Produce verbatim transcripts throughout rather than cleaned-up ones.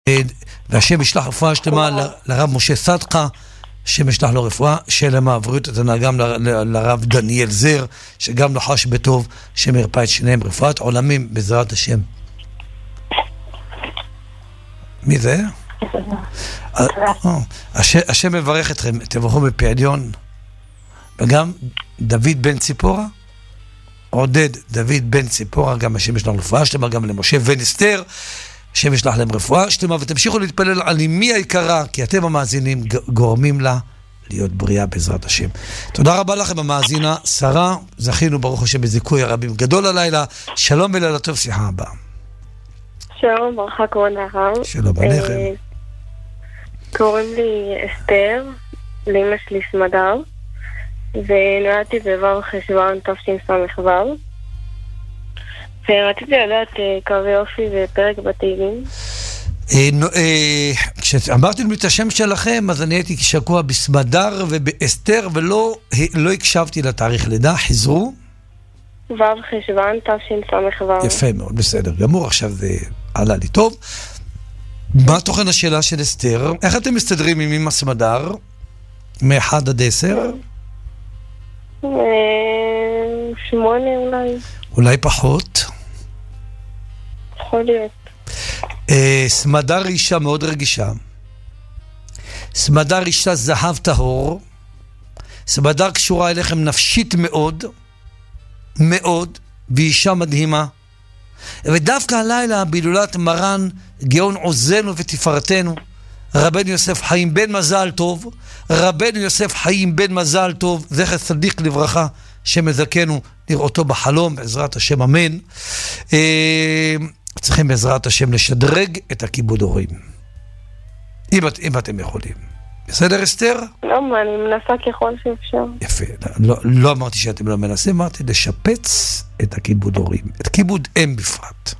והשם ישלח רפואה שלמה לרב משה סדקה, השם ישלח לו רפואה שלמה, בריאות איתנה גם לרב דניאל זר, שגם לחש בטוב, השם ירפא את שניהם, רפואת עולמים בעזרת השם. מי זה? השם מברך אתכם, תברכו בפי עליון. וגם דוד בן ציפורה, עודד דוד בן ציפורה, גם השם ישלח רפואה שלמה, גם למשה בן אסתר, השם ישלח להם רפואה שלמה, ותמשיכו להתפלל על אמי היקרה, כי אתם המאזינים גורמים לה להיות בריאה בעזרת השם. תודה רבה לכם המאזינה, שרה, זכינו ברוך השם בזיכוי הרבים גדול הלילה, שלום ולילה טוב, שיחה הבאה. שלום, ברכה כבוד הרב. שלום עליכם. קוראים לי אסתר, לאמא שלי סמדר, ונולדתי בו' חשוון תשס"ו, ורציתי לדעת קווי אופי ופרק בתהילים. כשאמרתי לי את השם שלכם, אז אני הייתי שקוע בסמדר ובאסתר, ולא הקשבתי לתאריך לידה. חזרו? ו' חשוון תשס"ו. יפה מאוד, בסדר גמור, עכשיו זה עלה לי טוב. מה תוכן השאלה של אסתר? איך אתם מסתדרים עם אמא סמדר? מאחד עד עשר? שמונה אולי. אולי פחות? יכול להיות. סמדר אישה מאוד רגישה. סמדר אישה זהב טהור. סמדר קשורה אליכם נפשית מאוד, מאוד, ואישה מדהימה. ודווקא הלילה בהילולת מרן גאון עוזנו ותפארתנו, רבנו יוסף חיים בן מזל טוב, רבנו יוסף חיים בן מזל טוב, זכר צדיק לברכה, שמזכנו לראותו בחלום, בעזרת השם אמן. אה, צריכים בעזרת השם לשדרג את הכיבוד הורים, אם, את, אם אתם יכולים. בסדר אסתר? לא, אני מנסה ככל שאפשר. יפה, לא, לא אמרתי שאתם לא מנסים, אמרתי לשפץ את הכיבוד הורים, את כיבוד אם בפרט.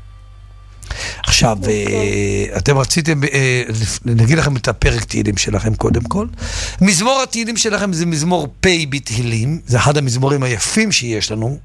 עכשיו, okay. אתם רציתם, נגיד לכם את הפרק תהילים שלכם קודם כל. מזמור התהילים שלכם זה מזמור פי בתהילים, זה אחד המזמורים היפים שיש לנו.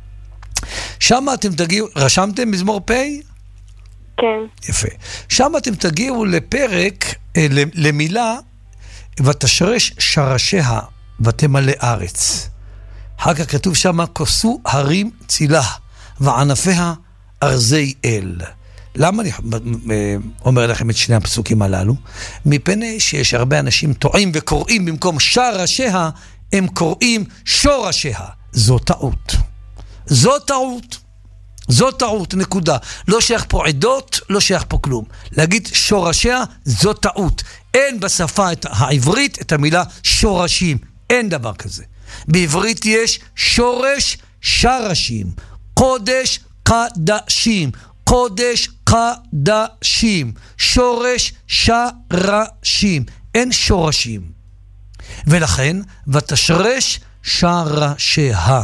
שם אתם תגיעו, רשמתם מזמור פי? כן. יפה. שם אתם תגיעו לפרק, למילה, ותשרש שרשיה ותמלא ארץ. אחר כך כתוב שם, כוסו הרים צילה, וענפיה ארזי אל. למה אני אומר לכם את שני הפסוקים הללו? מפני שיש הרבה אנשים טועים וקוראים במקום שרשיה, הם קוראים שורשיה. זו טעות. זו טעות. זו טעות, נקודה. לא שייך פה עדות, לא שייך פה כלום. להגיד שורשיה, זו טעות. אין בשפה העברית את המילה שורשים. אין דבר כזה. בעברית יש שורש שרשים. קודש קדשים. קודש קדשים. שורש שרשים. אין שורשים. ולכן, ותשרש שרשיה.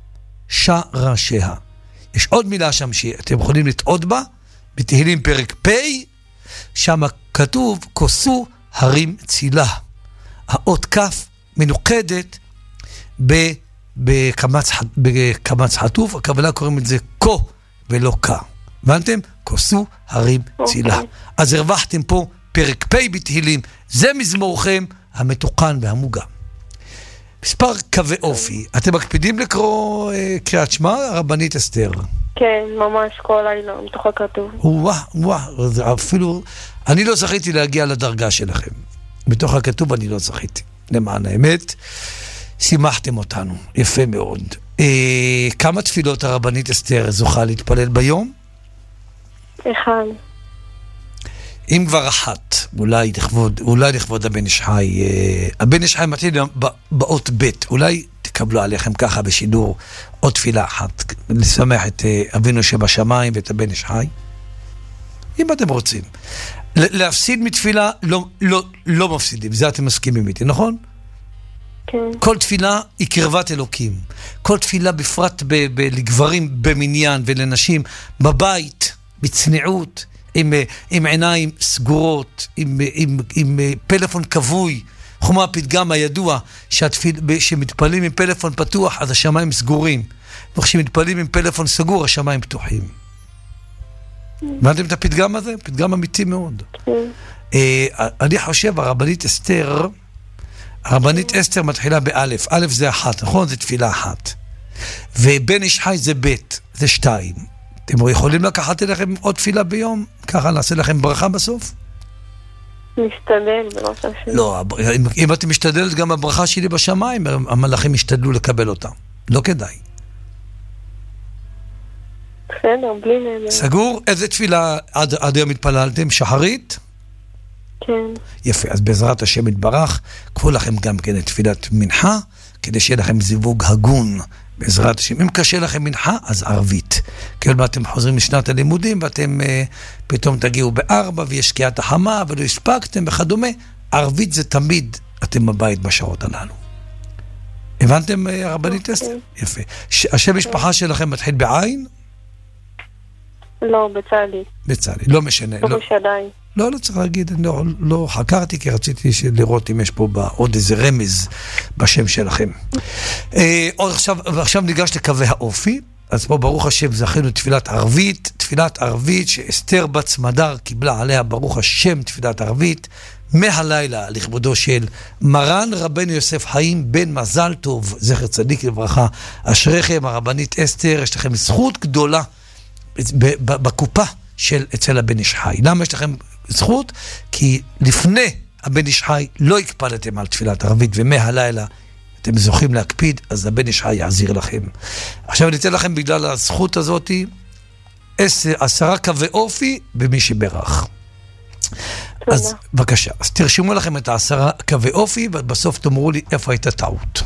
שרשיה. יש עוד מילה שם שאתם יכולים לטעות בה, בתהילים פרק פי, שם כתוב, כוסו הרים צילה. האות כף מנוקדת בקמץ, בקמץ חטוף, הכוונה קוראים את זה כה ולא כה. הבנתם? כוסו הרים צילה. אז הרווחתם פה פרק פי בתהילים, זה מזמורכם המתוקן והמוגן. מספר קווי אופי. אתם מקפידים לקרוא אה, קריאת שמע, הרבנית אסתר? כן, ממש כל לילה, מתוך הכתוב. וואה, וואה, אפילו, אני לא זכיתי להגיע לדרגה שלכם. מתוך הכתוב אני לא זכיתי. למען האמת, שימחתם אותנו. יפה מאוד. אה, כמה תפילות הרבנית אסתר זוכה להתפלל ביום? אחד. אם כבר אחת, אולי לכבוד, אולי לכבוד הבן איש חי, הבן איש חי מתחיל באות ב', אולי תקבלו עליכם ככה בשידור עוד תפילה אחת, לשמח את אבינו שבשמיים ואת הבן איש חי, אם אתם רוצים. להפסיד מתפילה לא, לא, לא מפסידים, זה אתם מסכימים איתי, נכון? כן. כל תפילה היא קרבת אלוקים, כל תפילה בפרט ב- ב- לגברים במניין ולנשים בבית, בצניעות, עם, עם עיניים סגורות, עם, עם, עם פלאפון כבוי, חומה הפתגם הידוע, שהתפיל, שמתפלים עם פלאפון פתוח, אז השמיים סגורים, וכשמתפלים עם פלאפון סגור, השמיים פתוחים. הבנתם את הפתגם הזה? פתגם אמיתי מאוד. אני חושב, הרבנית אסתר, הרבנית אסתר מתחילה באלף. אלף זה אחת, נכון? זה תפילה אחת. ובן איש חי זה בית, זה שתיים. אתם יכולים לקחת אליכם עוד תפילה ביום? ככה נעשה לכם ברכה בסוף? משתדל, בראש השם. לא, אם, אם אתם משתדלת, גם הברכה שלי בשמיים, המלאכים ישתדלו לקבל אותה. לא כדאי. בסדר, בלי נדל. סגור? איזה תפילה עד, עד היום התפללתם? שחרית? כן. יפה, אז בעזרת השם יתברך, קחו לכם גם כן את תפילת מנחה, כדי שיהיה לכם זיווג הגון בעזרת השם. אם קשה לכם מנחה, אז ערבית. כאילו אתם חוזרים לשנת הלימודים, ואתם uh, פתאום תגיעו בארבע, ויש שקיעת החמה, ולא הספקתם וכדומה. ערבית זה תמיד אתם בבית בשעות הללו. הבנתם, הרבנית אסתר? יפה. השם משפחה שלכם מתחיל בעין? לא, בצלי. בצלי, לא משנה. לא משנה. לא, לא צריך להגיד, לא, לא חקרתי, כי רציתי לראות אם יש פה עוד איזה רמז בשם שלכם. אה, עכשיו, ועכשיו ניגש לקווי האופי, אז פה ברוך השם זכינו תפילת ערבית, תפילת ערבית שאסתר בת סמדר קיבלה עליה ברוך השם תפילת ערבית, מהלילה לכבודו של מרן רבנו יוסף חיים בן מזל טוב, זכר צדיק לברכה, אשריכם הרבנית אסתר, יש לכם זכות גדולה בקופה של אצל הבן איש חי. למה יש לכם זכות? כי לפני הבן איש חי לא הקפדתם על תפילת ערבית, ומהלילה אתם זוכים להקפיד, אז הבן איש חי יעזיר לכם. עכשיו אני אתן לכם בגלל הזכות הזאת עשרה קווי אופי במי שברך. אז בבקשה, אז תרשמו לכם את העשרה קווי אופי, ובסוף תאמרו לי איפה הייתה טעות.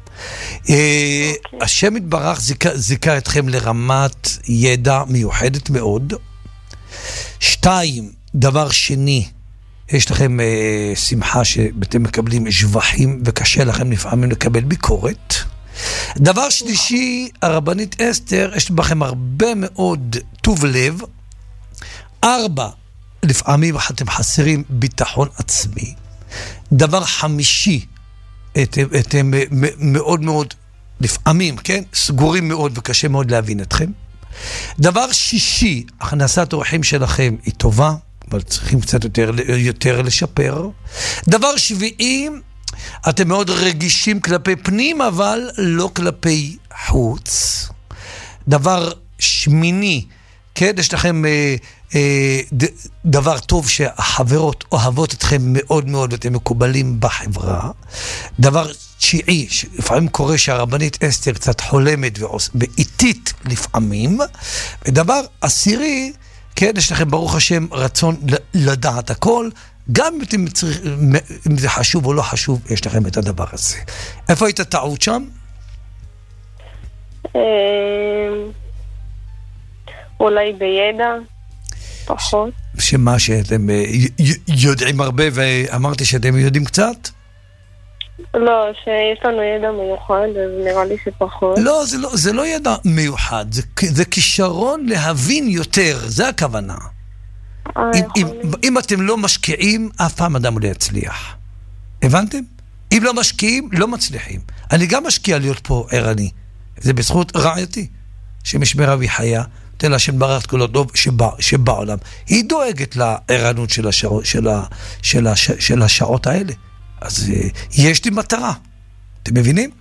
השם יתברך זיכה אתכם לרמת ידע מיוחדת מאוד. שתיים, דבר שני, יש לכם אה, שמחה שאתם מקבלים שבחים וקשה לכם לפעמים לקבל ביקורת. דבר שלישי, הרבנית אסתר, יש בכם הרבה מאוד טוב לב. ארבע, לפעמים אתם חסרים ביטחון עצמי. דבר חמישי, אתם, אתם מאוד מאוד לפעמים, כן? סגורים מאוד וקשה מאוד להבין אתכם. דבר שישי, הכנסת אורחים שלכם היא טובה, אבל צריכים קצת יותר, יותר לשפר. דבר שביעי, אתם מאוד רגישים כלפי פנים, אבל לא כלפי חוץ. דבר שמיני, כן, יש לכם אה, אה, ד, דבר טוב שהחברות אוהבות אתכם מאוד מאוד, ואתם מקובלים בחברה. דבר תשיעי, לפעמים קורה שהרבנית אסתר קצת חולמת ואיטית לפעמים. ודבר עשירי, כן, יש לכם ברוך השם רצון לדעת הכל, גם אם, אתם צריך, אם זה חשוב או לא חשוב, יש לכם את הדבר הזה. איפה היית טעות שם? אולי בידע, פחות. שמה שאתם יודעים הרבה, ואמרתי שאתם יודעים קצת? לא, שיש לנו ידע מיוחד, אז נראה לי שפחות. לא, זה לא, זה לא ידע מיוחד, זה, זה כישרון להבין יותר, זה הכוונה. אם, אם, אם אתם לא משקיעים, אף פעם אדם לא יצליח. הבנתם? אם לא משקיעים, לא מצליחים. אני גם משקיע להיות פה ערני. זה בזכות רעייתי, שמשמרה בי חיה, תן לה שברך כולו טוב שבא, שבא עולם. היא דואגת לערנות של, השעות, של, ה, של, הש, של השעות האלה. אז יש לי מטרה. אתם מבינים?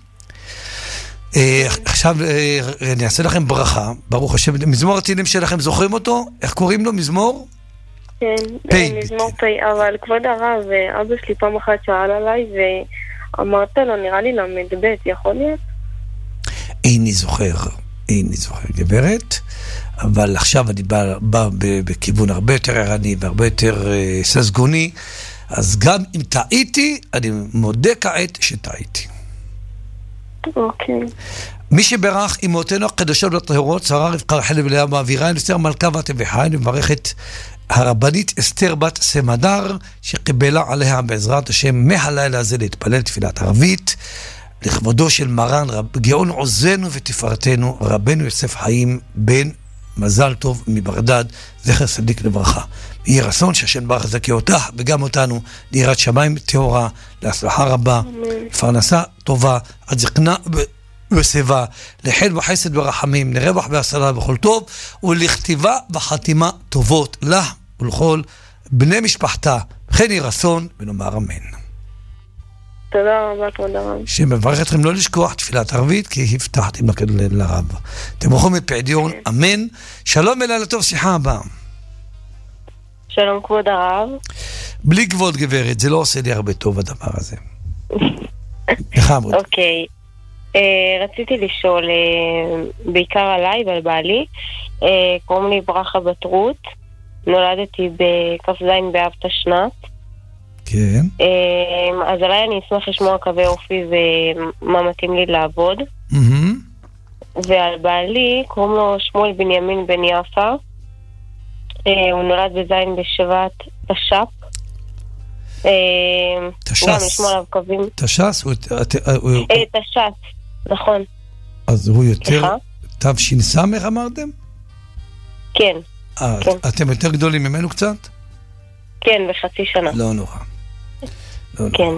עכשיו אני אעשה לכם ברכה, ברוך השם. מזמור התהילים שלכם, זוכרים אותו? איך קוראים לו? מזמור? כן, מזמור פי, אבל כבוד הרב, אבא שלי פעם אחת שאל עליי ואמרת לו, נראה לי למד בית, יכול להיות? איני זוכר, איני זוכר גברת, אבל עכשיו אני בא, בא בכיוון הרבה יותר ערני והרבה יותר ססגוני, אז גם אם טעיתי, אני מודה כעת שטעיתי. אוקיי. מי שברך אמותינו הקדושות והטהורות, שרה רבקה רחל ולאה מעבירה, אסתר מלכה בת וחי, ומברך את הרבנית אסתר בת סמדר, שקיבלה עליה בעזרת השם מהלילה הזה להתפלל תפילת ערבית, לכבודו של מרן רב, גאון עוזנו ותפארתנו, רבנו יוסף חיים בן מזל טוב מבגדד, זכר צדיק לברכה. יהי רצון שהשם ברך יזכה אותך וגם אותנו ליראת שמיים טהורה, להצלחה רבה, פרנסה טובה, עד זקנה ושיבה, לחן וחסד ורחמים, לרווח והצלה בכל טוב, ולכתיבה וחתימה טובות לה ולכל בני משפחתה, כן יהי רצון, ונאמר אמן. תודה רבה, כבוד הרב. שמברך אתכם לא לשכוח תפילת ערבית, כי הבטחתם לרב. תברכו מפעדיון, אמן. שלום אליי לטוב, שיחה הבאה. שלום כבוד הרב. בלי כבוד גברת, זה לא עושה לי הרבה טוב הדבר הזה. אוקיי. רציתי לשאול בעיקר עליי ועל בעלי. קוראים לי ברכה בת רות. נולדתי בכ"ז באב תש"ט. כן. אז עליי אני אשמח לשמוע קווי אופי ומה מתאים לי לעבוד. ועל בעלי קוראים לו שמואל בנימין בן יפה. הוא נולד בזין בשבט תש"פ. תש"ס. גם לשמוע עליו קווים. תש"ס? תש"ס, נכון. אז הוא יותר תש"ס אמרתם? כן. אתם יותר גדולים ממנו קצת? כן, בחצי שנה. לא נורא. כן.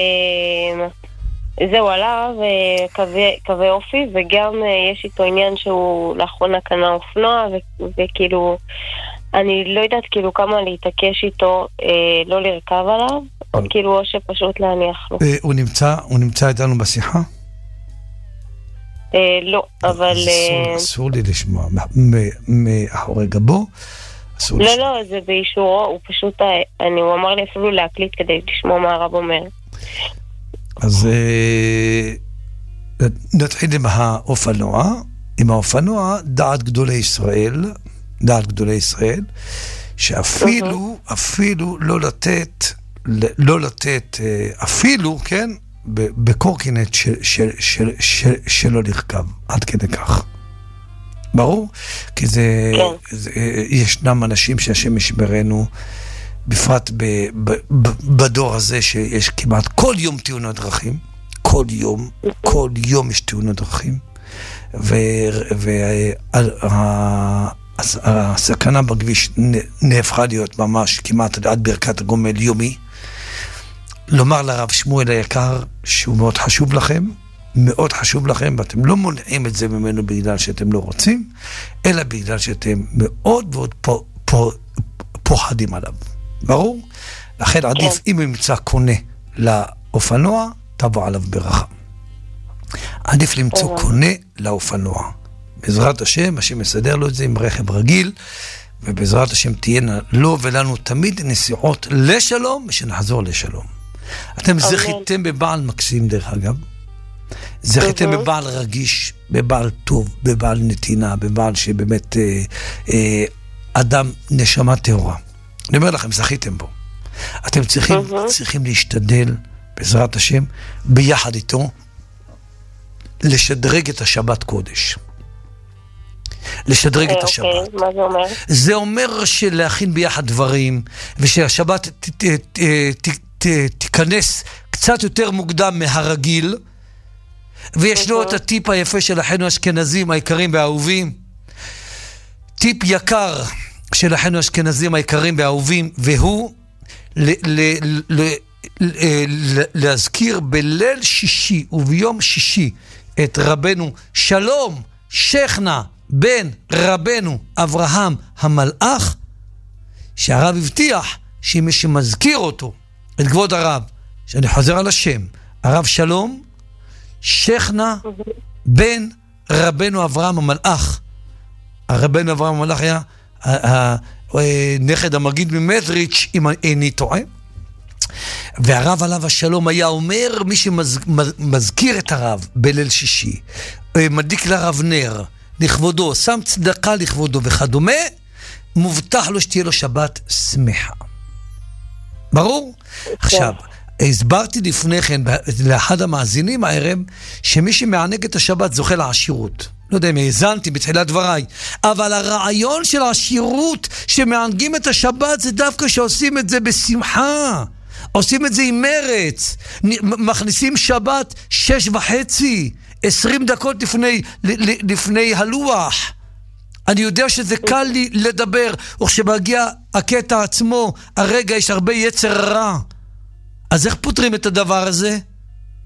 זהו עליו קווי אופי, וגם יש איתו עניין שהוא לאחרונה קנה אופנוע, וכאילו אני לא יודעת כאילו כמה להתעקש איתו, לא לרכב עליו, או כאילו או שפשוט להניח לו. הוא נמצא, הוא נמצא איתנו בשיחה? לא, אבל אסור לי לשמוע מאחורי גבו. לא, לא, זה באישורו, הוא פשוט, אני, הוא אמר לי אפילו להקליט כדי לשמוע מה הרב אומר. אז נתחיל עם האופנוע. עם האופנוע, דעת גדולי ישראל, דעת גדולי ישראל, שאפילו, אפילו לא לתת, לא לתת, אפילו, כן, בקורקינט שלא לרכב, עד כדי כך. ברור? כי זה, זה, ישנם אנשים שהשם ישמרנו, בפרט ב, ב, ב, בדור הזה שיש כמעט כל יום תאונות דרכים, כל יום, כל יום יש תאונות דרכים, והסכנה בכביש נהפכה להיות ממש כמעט עד ברכת הגומל יומי. לומר לרב שמואל היקר שהוא מאוד חשוב לכם, מאוד חשוב לכם, ואתם לא מונעים את זה ממנו בגלל שאתם לא רוצים, אלא בגלל שאתם מאוד מאוד פו, פו, פוחדים עליו. ברור? לכן עדיף, אם ימצא קונה לאופנוע, תבוא עליו ברכה. עדיף למצוא קונה לאופנוע. בעזרת השם, השם מסדר לו את זה עם רכב רגיל, ובעזרת השם תהיינה לו ולנו תמיד נסיעות לשלום, ושנחזור לשלום. אתם זכיתם בבעל מקסים דרך אגב, זכיתם בבעל רגיש, בבעל טוב, בבעל נתינה, בבעל שבאמת אה, אה, אדם נשמה טהורה. אני אומר לכם, זכיתם בו. אתם צריכים, צריכים להשתדל, בעזרת השם, ביחד איתו, לשדרג את השבת קודש. לשדרג את השבת. מה זה אומר? זה אומר שלהכין ביחד דברים, ושהשבת ת, ת, ת, ת, ת, תיכנס קצת יותר מוקדם מהרגיל, ויש לו את הטיפ היפה של אחינו האשכנזים היקרים והאהובים. טיפ יקר של אחינו האשכנזים היקרים והאהובים, והוא ל, ל, ל, ל, להזכיר בליל שישי וביום שישי את רבנו שלום שכנה בן רבנו אברהם המלאך, שהרב הבטיח שמי שמזכיר אותו, את כבוד הרב, שאני חוזר על השם, הרב שלום שכנה בן רבנו אברהם המלאך. הרבנו אברהם המלאך היה נכד המגיד ממזריץ' אם איני טועה, והרב עליו השלום היה אומר, מי שמזכיר את הרב בליל שישי, מדיק לרב נר לכבודו, שם צדקה לכבודו וכדומה, מובטח לו שתהיה לו שבת שמחה. ברור? עכשיו, הסברתי לפני כן לאחד המאזינים הערב, שמי שמענג את השבת זוכה לעשירות. לא יודע אם האזנתי בתחילת דבריי, אבל הרעיון של העשירות שמענגים את השבת זה דווקא שעושים את זה בשמחה, עושים את זה עם מרץ, מכניסים שבת שש וחצי, עשרים דקות לפני, לפני הלוח. אני יודע שזה קל לי לדבר, וכשמגיע הקטע עצמו, הרגע יש הרבה יצר רע. אז איך פותרים את הדבר הזה?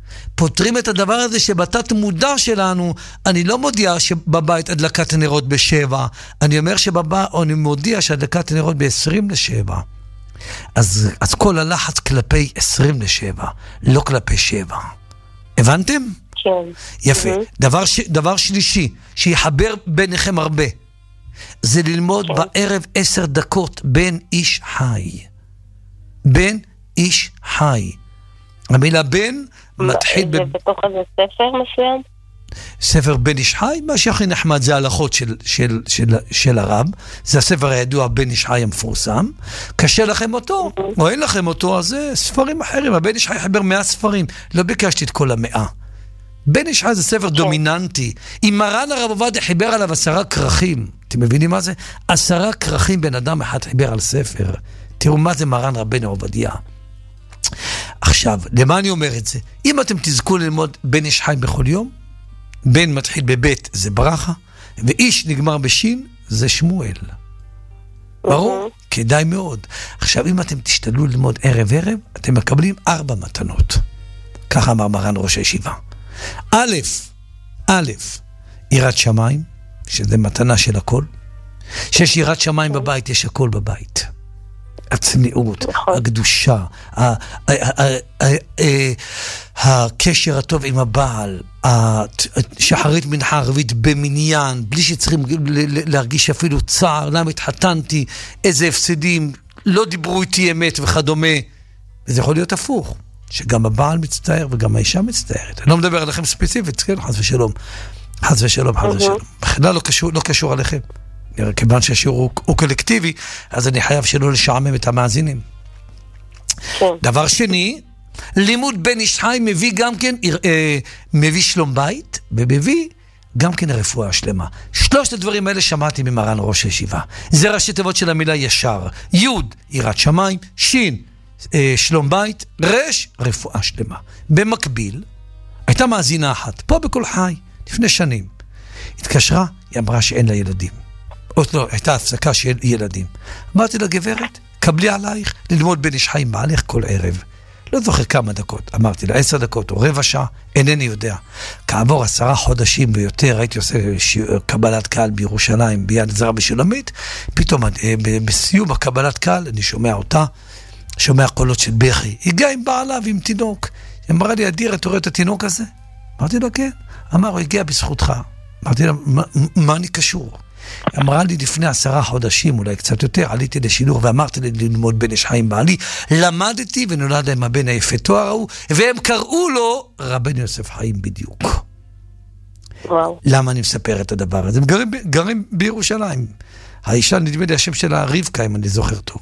פותרים את הדבר הזה שבתת מודע שלנו, אני לא מודיע שבבית הדלקת הנרות בשבע, אני אומר שבבית, אני מודיע שהדלקת הנרות ב-עשרים לשבע. אז, אז כל הלחץ כלפי עשרים לשבע, לא כלפי שבע. הבנתם? כן. יפה. Mm-hmm. דבר, ש, דבר שלישי, שיחבר ביניכם הרבה, זה ללמוד כן. בערב עשר דקות בין איש חי. בין איש חי. המילה בין מתחיל... זה ב... בתוך איזה ספר מסוים? ספר בן איש חי, מה שהכי נחמד זה הלכות של, של, של, של הרב, זה הספר הידוע בן איש חי המפורסם, קשה לכם אותו, mm-hmm. או אין לכם אותו, אז זה ספרים אחרים, הבן איש חי חבר מאה ספרים, לא ביקשתי את כל המאה. בן איש חי זה ספר okay. דומיננטי, אם מרן הרב עובדיה חיבר עליו עשרה כרכים, אתם מבינים מה זה? עשרה כרכים בן אדם אחד חיבר על ספר, תראו מה זה מרן רבנו עובדיה. עכשיו, למה אני אומר את זה? אם אתם תזכו ללמוד בן איש חי בכל יום, בן מתחיל בבית זה ברכה, ואיש נגמר בשין זה שמואל. ברור? כדאי מאוד. עכשיו, אם אתם תשתדלו ללמוד ערב ערב, אתם מקבלים ארבע מתנות. ככה אמר מרן ראש הישיבה. א', א', יראת שמיים, שזה מתנה של הכל. שיש יראת שמיים בבית, יש הכל בבית. הצניעות, הקדושה, הקשר הטוב עם הבעל, השחרית מנחה ערבית במניין, בלי שצריכים להרגיש אפילו צער, למה התחתנתי, איזה הפסדים, לא דיברו איתי אמת וכדומה. וזה יכול להיות הפוך, שגם הבעל מצטער וגם האישה מצטערת. אני לא מדבר עליכם ספציפית, כן, חס ושלום, חס ושלום, חס ושלום. בכלל לא קשור, לא קשור עליכם. כיוון שהשיעור הוא, הוא קולקטיבי, אז אני חייב שלא לשעמם את המאזינים. כן. דבר שני, לימוד בן איש חי מביא גם כן, אה, מביא שלום בית, ומביא גם כן רפואה שלמה. שלושת הדברים האלה שמעתי ממרן ראש הישיבה. זה ראשי תיבות של המילה ישר. י' יראת שמיים, שין אה, שלום בית, רש רפואה שלמה. במקביל, הייתה מאזינה אחת, פה בכל חי, לפני שנים. התקשרה, היא אמרה שאין לה ילדים. או לא, הייתה הפסקה של ילדים. אמרתי לה, גברת, קבלי עלייך ללמוד בן איש חי עם בעלך כל ערב. לא זוכר כמה דקות. אמרתי לה, עשר דקות או רבע שעה, אינני יודע. כעבור עשרה חודשים ויותר, הייתי עושה קבלת קהל בירושלים, ביד זרע בשולמית, פתאום בסיום הקבלת קהל, אני שומע אותה, שומע קולות של בכי. הגיע עם בעלה ועם תינוק. אמרה לי, אדיר, אתה רואה את התינוק הזה? אמרתי לה, כן. אמר, הוא הגיע בזכותך. אמרתי לה, מה, מה אני קשור? אמרה לי לפני עשרה חודשים, אולי קצת יותר, עליתי לשידור ואמרתי לי ללמוד בן איש חי עם בעלי, למדתי ונולד להם הבן היפה תואר ההוא, והם קראו לו רבנו יוסף חיים בדיוק. וואו. למה אני מספר את הדבר הזה? הם גרים, גרים בירושלים. האישה, נדמה לי השם שלה רבקה, אם אני זוכר טוב.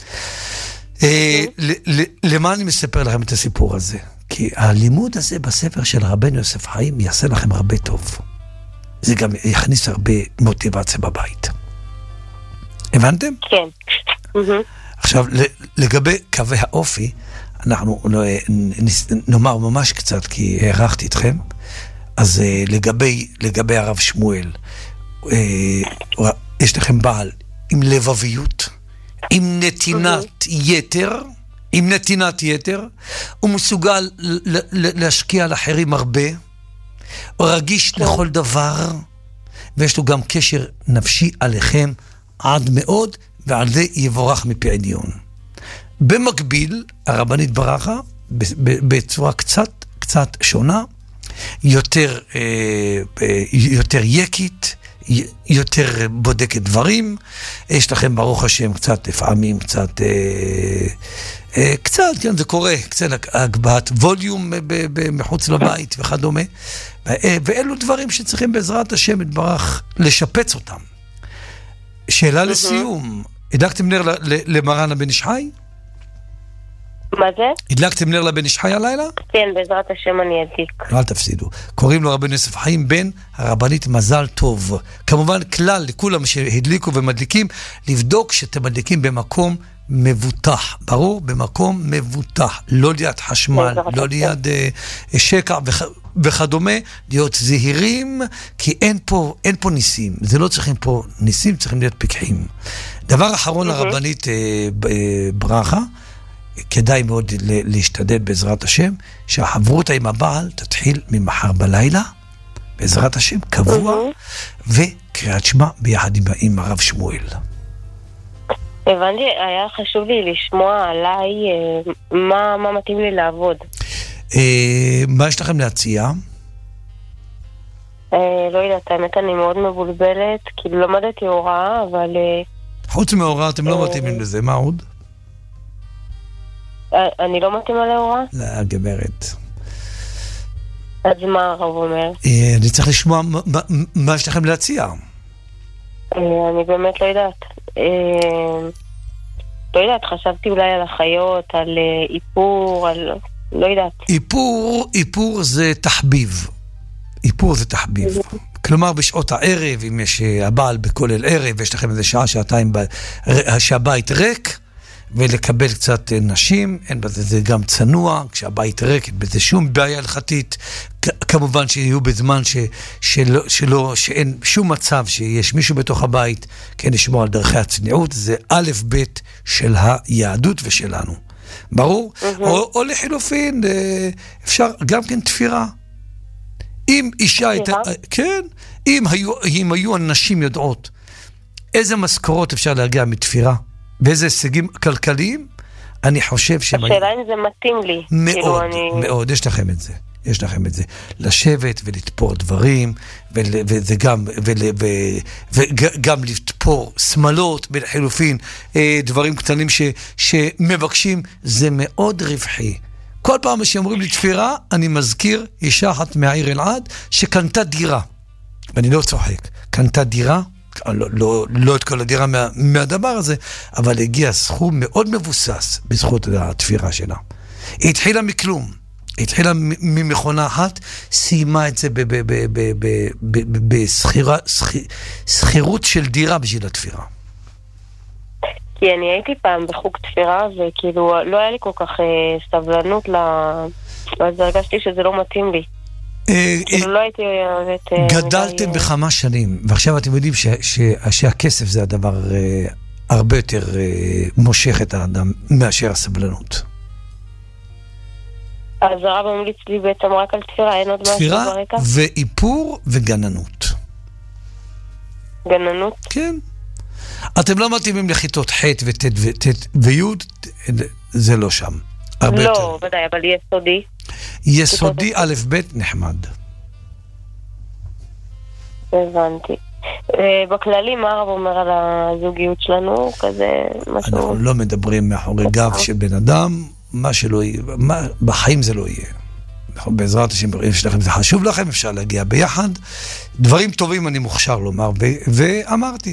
למה אני מספר לכם את הסיפור הזה? כי הלימוד הזה בספר של רבנו יוסף חיים יעשה לכם הרבה טוב. זה גם יכניס הרבה מוטיבציה בבית. הבנתם? כן. עכשיו, לגבי קווי האופי, אנחנו נאמר ממש קצת, כי הערכתי אתכם, אז לגבי, לגבי הרב שמואל, יש לכם בעל עם לבביות, עם נתינת יתר, עם נתינת יתר, הוא מסוגל להשקיע על אחרים הרבה, הוא רגיש לכל דבר, ויש לו גם קשר נפשי עליכם עד מאוד, ועל זה יבורך מפי עליון. במקביל, הרבנית ברכה, בצורה קצת, קצת שונה, יותר, יותר יקית, יותר בודקת דברים, יש לכם ברוך השם קצת לפעמים, קצת, קצת, כן, זה קורה, קצת הגבהת ווליום מחוץ לבית וכדומה, ואלו דברים שצריכים בעזרת השם יתברך לשפץ אותם. שאלה לסיום, הדלקתם נר למרן הבן איש חי? מה זה? הדלקתם נר לבן איש חי הלילה? כן, בעזרת השם אני אדליק. אל תפסידו. קוראים לו רבנו יוסף חיים בן הרבנית מזל טוב. כמובן כלל לכולם שהדליקו ומדליקים, לבדוק שאתם מדליקים במקום מבוטח. ברור? במקום מבוטח. לא ליד חשמל, לא ליד uh, שקע וכ... וכדומה. להיות זהירים, כי אין פה, אין פה ניסים. זה לא צריכים פה ניסים, צריכים להיות פיקחים. דבר אחרון הרבנית uh, ברכה, כדאי מאוד להשתדל בעזרת השם, שהחברות עם הבעל תתחיל ממחר בלילה, בעזרת השם, קבוע, וקריאת שמע ביחד עם הרב שמואל. הבנתי, היה חשוב לי לשמוע עליי מה, מה מתאים לי לעבוד. מה יש לכם להציע? לא יודעת, האמת אני מאוד מבולבלת, כאילו למדתי הוראה, אבל... חוץ מהוראה אתם לא מתאימים לזה, מה עוד? אני לא מתאימה להוראה? לא, גברת. אז מה הרב אומר? אני צריך לשמוע מה יש לכם להציע. אני באמת לא יודעת. לא יודעת, חשבתי אולי על החיות, על איפור, על... לא יודעת. איפור, איפור זה תחביב. איפור זה תחביב. כלומר, בשעות הערב, אם יש הבעל בכל אל ערב, ויש לכם איזה שעה, שעתיים שהבית ריק, ולקבל קצת נשים, אין בזה, זה גם צנוע, כשהבית ריק, אין בזה שום בעיה הלכתית, כמובן שיהיו בזמן ש, שלא, שלא, שאין שום מצב שיש מישהו בתוך הבית, כן, לשמור על דרכי הצניעות, זה א' ב' של היהדות ושלנו. ברור? Mm-hmm. או, או לחילופין, אפשר גם כן תפירה. אם אישה הייתה, כן, אם היו, אם היו אנשים יודעות איזה משכורות אפשר להגיע מתפירה, ואיזה הישגים כלכליים, אני חושב שהם... השאלה אם זה מתאים לי. מאוד, מאוד, יש לכם את זה. יש לכם את זה. לשבת ולתפור דברים, וזה גם, וגם לתפור שמלות, בחילופין, דברים קטנים שמבקשים, זה מאוד רווחי. כל פעם שאומרים לי תפירה, אני מזכיר אישה אחת מהעיר אלעד, שקנתה דירה. ואני לא צוחק. קנתה דירה, לא, לא, לא את כל הדירה מה, מהדבר הזה, אבל הגיע סכום מאוד מבוסס בזכות התפירה שלה. היא התחילה מכלום. היא התחילה ממכונה אחת, סיימה את זה בסחירות של דירה בשביל התפירה. כי אני הייתי פעם בחוג תפירה, וכאילו לא היה לי כל כך סבלנות, אז הרגשתי שזה לא מתאים לי. כאילו לא הייתי אוהבת... גדלתם בכמה שנים, ועכשיו אתם יודעים שהכסף זה הדבר הרבה יותר מושך את האדם מאשר הסבלנות. אז הרב ממליץ לי בעצם רק על תפירה, אין עוד משהו ברקע? תפירה ואיפור וגננות. גננות? כן. אתם לא מתאימים לכיתות ח' וט' וט' וי', זה לא שם. לא, ודאי, אבל יסודי. יסודי א' ב' נחמד. הבנתי. בכללי, מה הרב אומר על הזוגיות שלנו? כזה משהו... אנחנו לא מדברים מאחורי גב של בן אדם, מה שלא יהיה, בחיים זה לא יהיה. בעזרת השם, יש לכם, זה חשוב לכם, אפשר להגיע ביחד. דברים טובים אני מוכשר לומר, ואמרתי.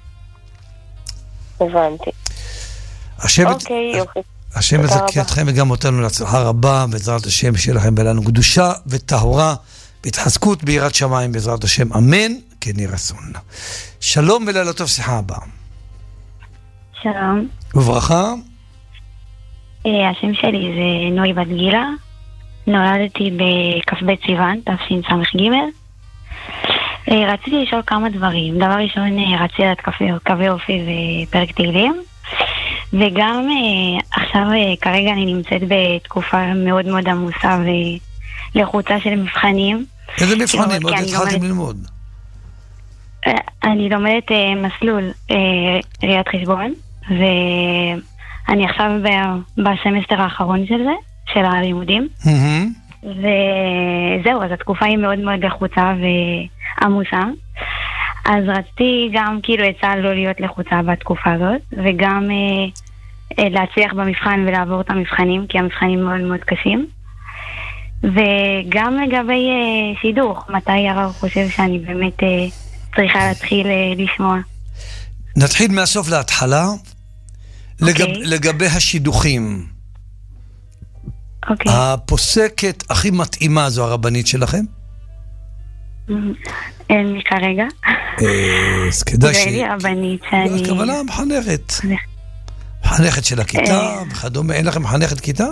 הבנתי. אוקיי, יופי. השם מזכה אתכם וגם אותנו להצלחה רבה, בעזרת השם, שיהיה לכם בלנו קדושה וטהורה, בהתחזקות ביראת שמיים, בעזרת השם, אמן, כן יהי רצון. שלום ולילה טוב, שיחה הבאה. שלום. וברכה. השם שלי זה נוי בת גילה, נולדתי בכ"ב סיוון, תשס"ג. רציתי לשאול כמה דברים. דבר ראשון, רציתי לדעת קווי אופי ופרק תהילים, וגם עכשיו כרגע אני נמצאת בתקופה מאוד מאוד עמוסה ולחוצה של מבחנים. איזה מבחנים? עוד התחלתם ללמוד? אני לומדת מסלול ראיית חשבון, ואני עכשיו בסמסטר האחרון של זה, של הלימודים. וזהו, אז התקופה היא מאוד מאוד לחוצה ועמוסה. אז רציתי גם כאילו עצה לא להיות לחוצה בתקופה הזאת, וגם אה, להצליח במבחן ולעבור את המבחנים, כי המבחנים מאוד מאוד קשים. וגם לגבי אה, שידוך, מתי הרב חושב שאני באמת אה, צריכה להתחיל אה, לשמוע? נתחיל מהסוף להתחלה. Okay. לגב, לגבי השידוכים. Okay. הפוסקת הכי מתאימה זו הרבנית שלכם? אין לי כרגע. אז כדאי ש... זה לי רבנית שאני... הכוונה מחנכת. מחנכת של הכיתה וכדומה. אין לכם מחנכת כיתה?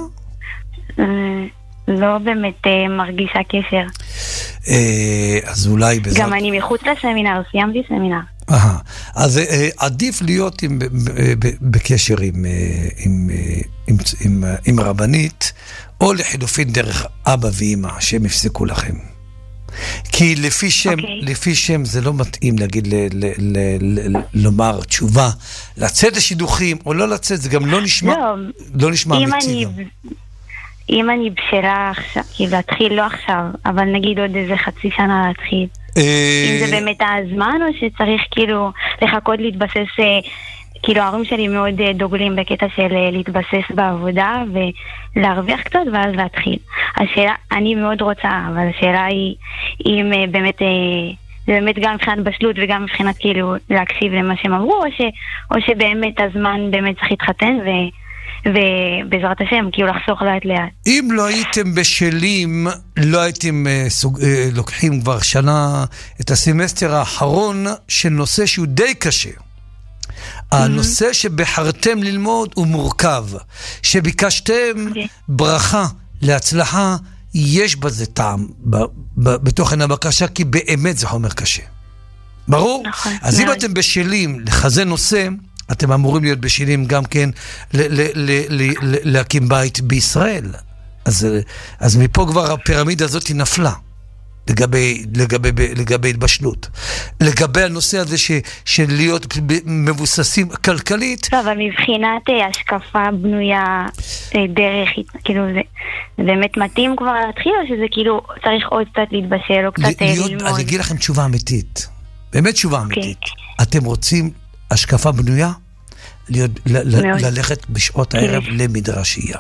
לא באמת מרגישה קשר. אז אולי... גם אני מחוץ לסמינר, סיימתי סמינר. אה, אז אה, עדיף להיות עם, ב, ב, בקשר עם, עם, עם, עם, עם רבנית, או לחילופין דרך אבא ואמא, שהם הפסיקו לכם. כי לפי שם, okay. לפי שם זה לא מתאים להגיד, ל, ל, ל, ל, ל, לומר תשובה, לצאת לשידוכים או לא לצאת, זה גם לא נשמע, לא, לא נשמע אמיתי. אני, אם אני בשאלה עכשיו, כאילו להתחיל לא עכשיו, אבל נגיד עוד איזה חצי שנה להתחיל. אם זה באמת הזמן, או שצריך כאילו לחכות להתבסס, כאילו ההורים שלי מאוד דוגלים בקטע של להתבסס בעבודה ולהרוויח קצת ואז להתחיל. השאלה, אני מאוד רוצה, אבל השאלה היא אם באמת, זה באמת גם מבחינת בשלות וגם מבחינת כאילו להקשיב למה שהם אמרו, או, ש, או שבאמת הזמן באמת צריך להתחתן ו... ובעזרת השם, כאילו לחסוך לאט לאט. אם לא הייתם בשלים, לא הייתם uh, סוג, uh, לוקחים כבר שנה את הסמסטר האחרון של נושא שהוא די קשה. Mm-hmm. הנושא שבחרתם ללמוד הוא מורכב. שביקשתם okay. ברכה להצלחה, יש בזה טעם ב- ב- בתוכן הבקשה, כי באמת זה חומר קשה. ברור? נכון. אז מאוד. אם אתם בשלים לחזה נושא, אתם אמורים להיות בשלים גם כן ל- ל- ל- ל- ל- להקים בית בישראל. אז, אז מפה כבר הפירמידה הזאת נפלה לגבי, לגבי, לגבי התבשלות. לגבי הנושא הזה ש, של להיות מבוססים כלכלית. לא, אבל מבחינת השקפה בנויה דרך, כאילו זה, זה באמת מתאים כבר להתחיל, או שזה כאילו צריך עוד קצת להתבשל או קצת להיות, ללמוד? אני אגיד לכם תשובה אמיתית. באמת תשובה אמיתית. Okay. אתם רוצים השקפה בנויה, להיות, ל- ל- ללכת בשעות הערב למדרשייה.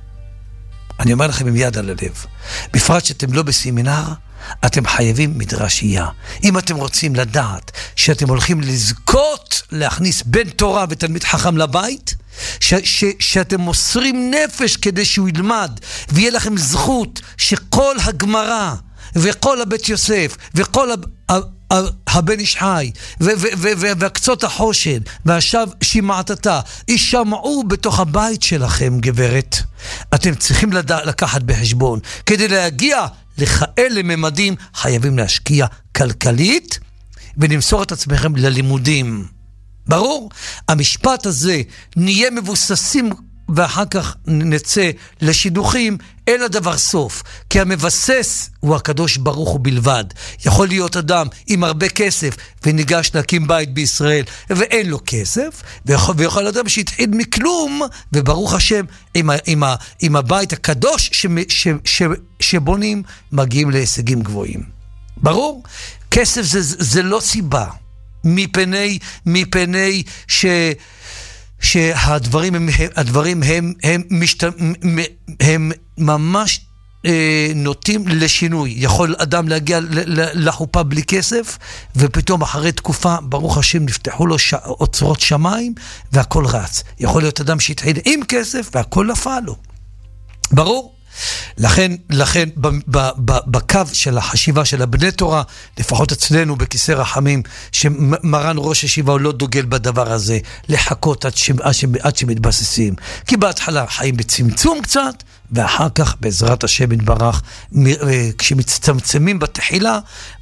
אני אומר לכם עם יד על הלב. בפרט שאתם לא בסמינר, אתם חייבים מדרשייה. אם אתם רוצים לדעת שאתם הולכים לזכות להכניס בן תורה ותלמיד חכם לבית, ש- ש- שאתם מוסרים נפש כדי שהוא ילמד, ויהיה לכם זכות שכל הגמרא וכל הבית יוסף וכל ה- הבן איש חי והקצות החושן והשב שמעתתה יישמעו בתוך הבית שלכם, גברת. אתם צריכים לדע, לקחת בחשבון, כדי להגיע לכאלה ממדים חייבים להשקיע כלכלית ולמסור את עצמכם ללימודים. ברור? המשפט הזה, נהיה מבוססים ואחר כך נצא לשידוכים, אין הדבר סוף. כי המבסס הוא הקדוש ברוך הוא בלבד. יכול להיות אדם עם הרבה כסף וניגש להקים בית בישראל ואין לו כסף, ויכול, ויכול אדם שהתחיל מכלום, וברוך השם עם, ה, עם, ה, עם הבית הקדוש ש, ש, ש, שבונים מגיעים להישגים גבוהים. ברור? כסף זה, זה לא סיבה. מפני, מפני ש... שהדברים הם, הדברים הם, הם, משת, הם ממש אה, נוטים לשינוי. יכול אדם להגיע לחופה בלי כסף, ופתאום אחרי תקופה, ברוך השם, נפתחו לו ש... אוצרות שמיים, והכל רץ. יכול להיות אדם שהתחיל עם כסף, והכל נפל לו. ברור? לכן, לכן ב, ב, ב, בקו של החשיבה של הבני תורה, לפחות אצלנו בכיסא רחמים, שמרן ראש ישיבה הוא לא דוגל בדבר הזה, לחכות עד, ש, עד, ש, עד שמתבססים. כי בהתחלה חיים בצמצום קצת, ואחר כך בעזרת השם יתברך, כשמצטמצמים בתחילה,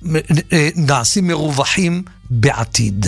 נעשים מרווחים בעתיד.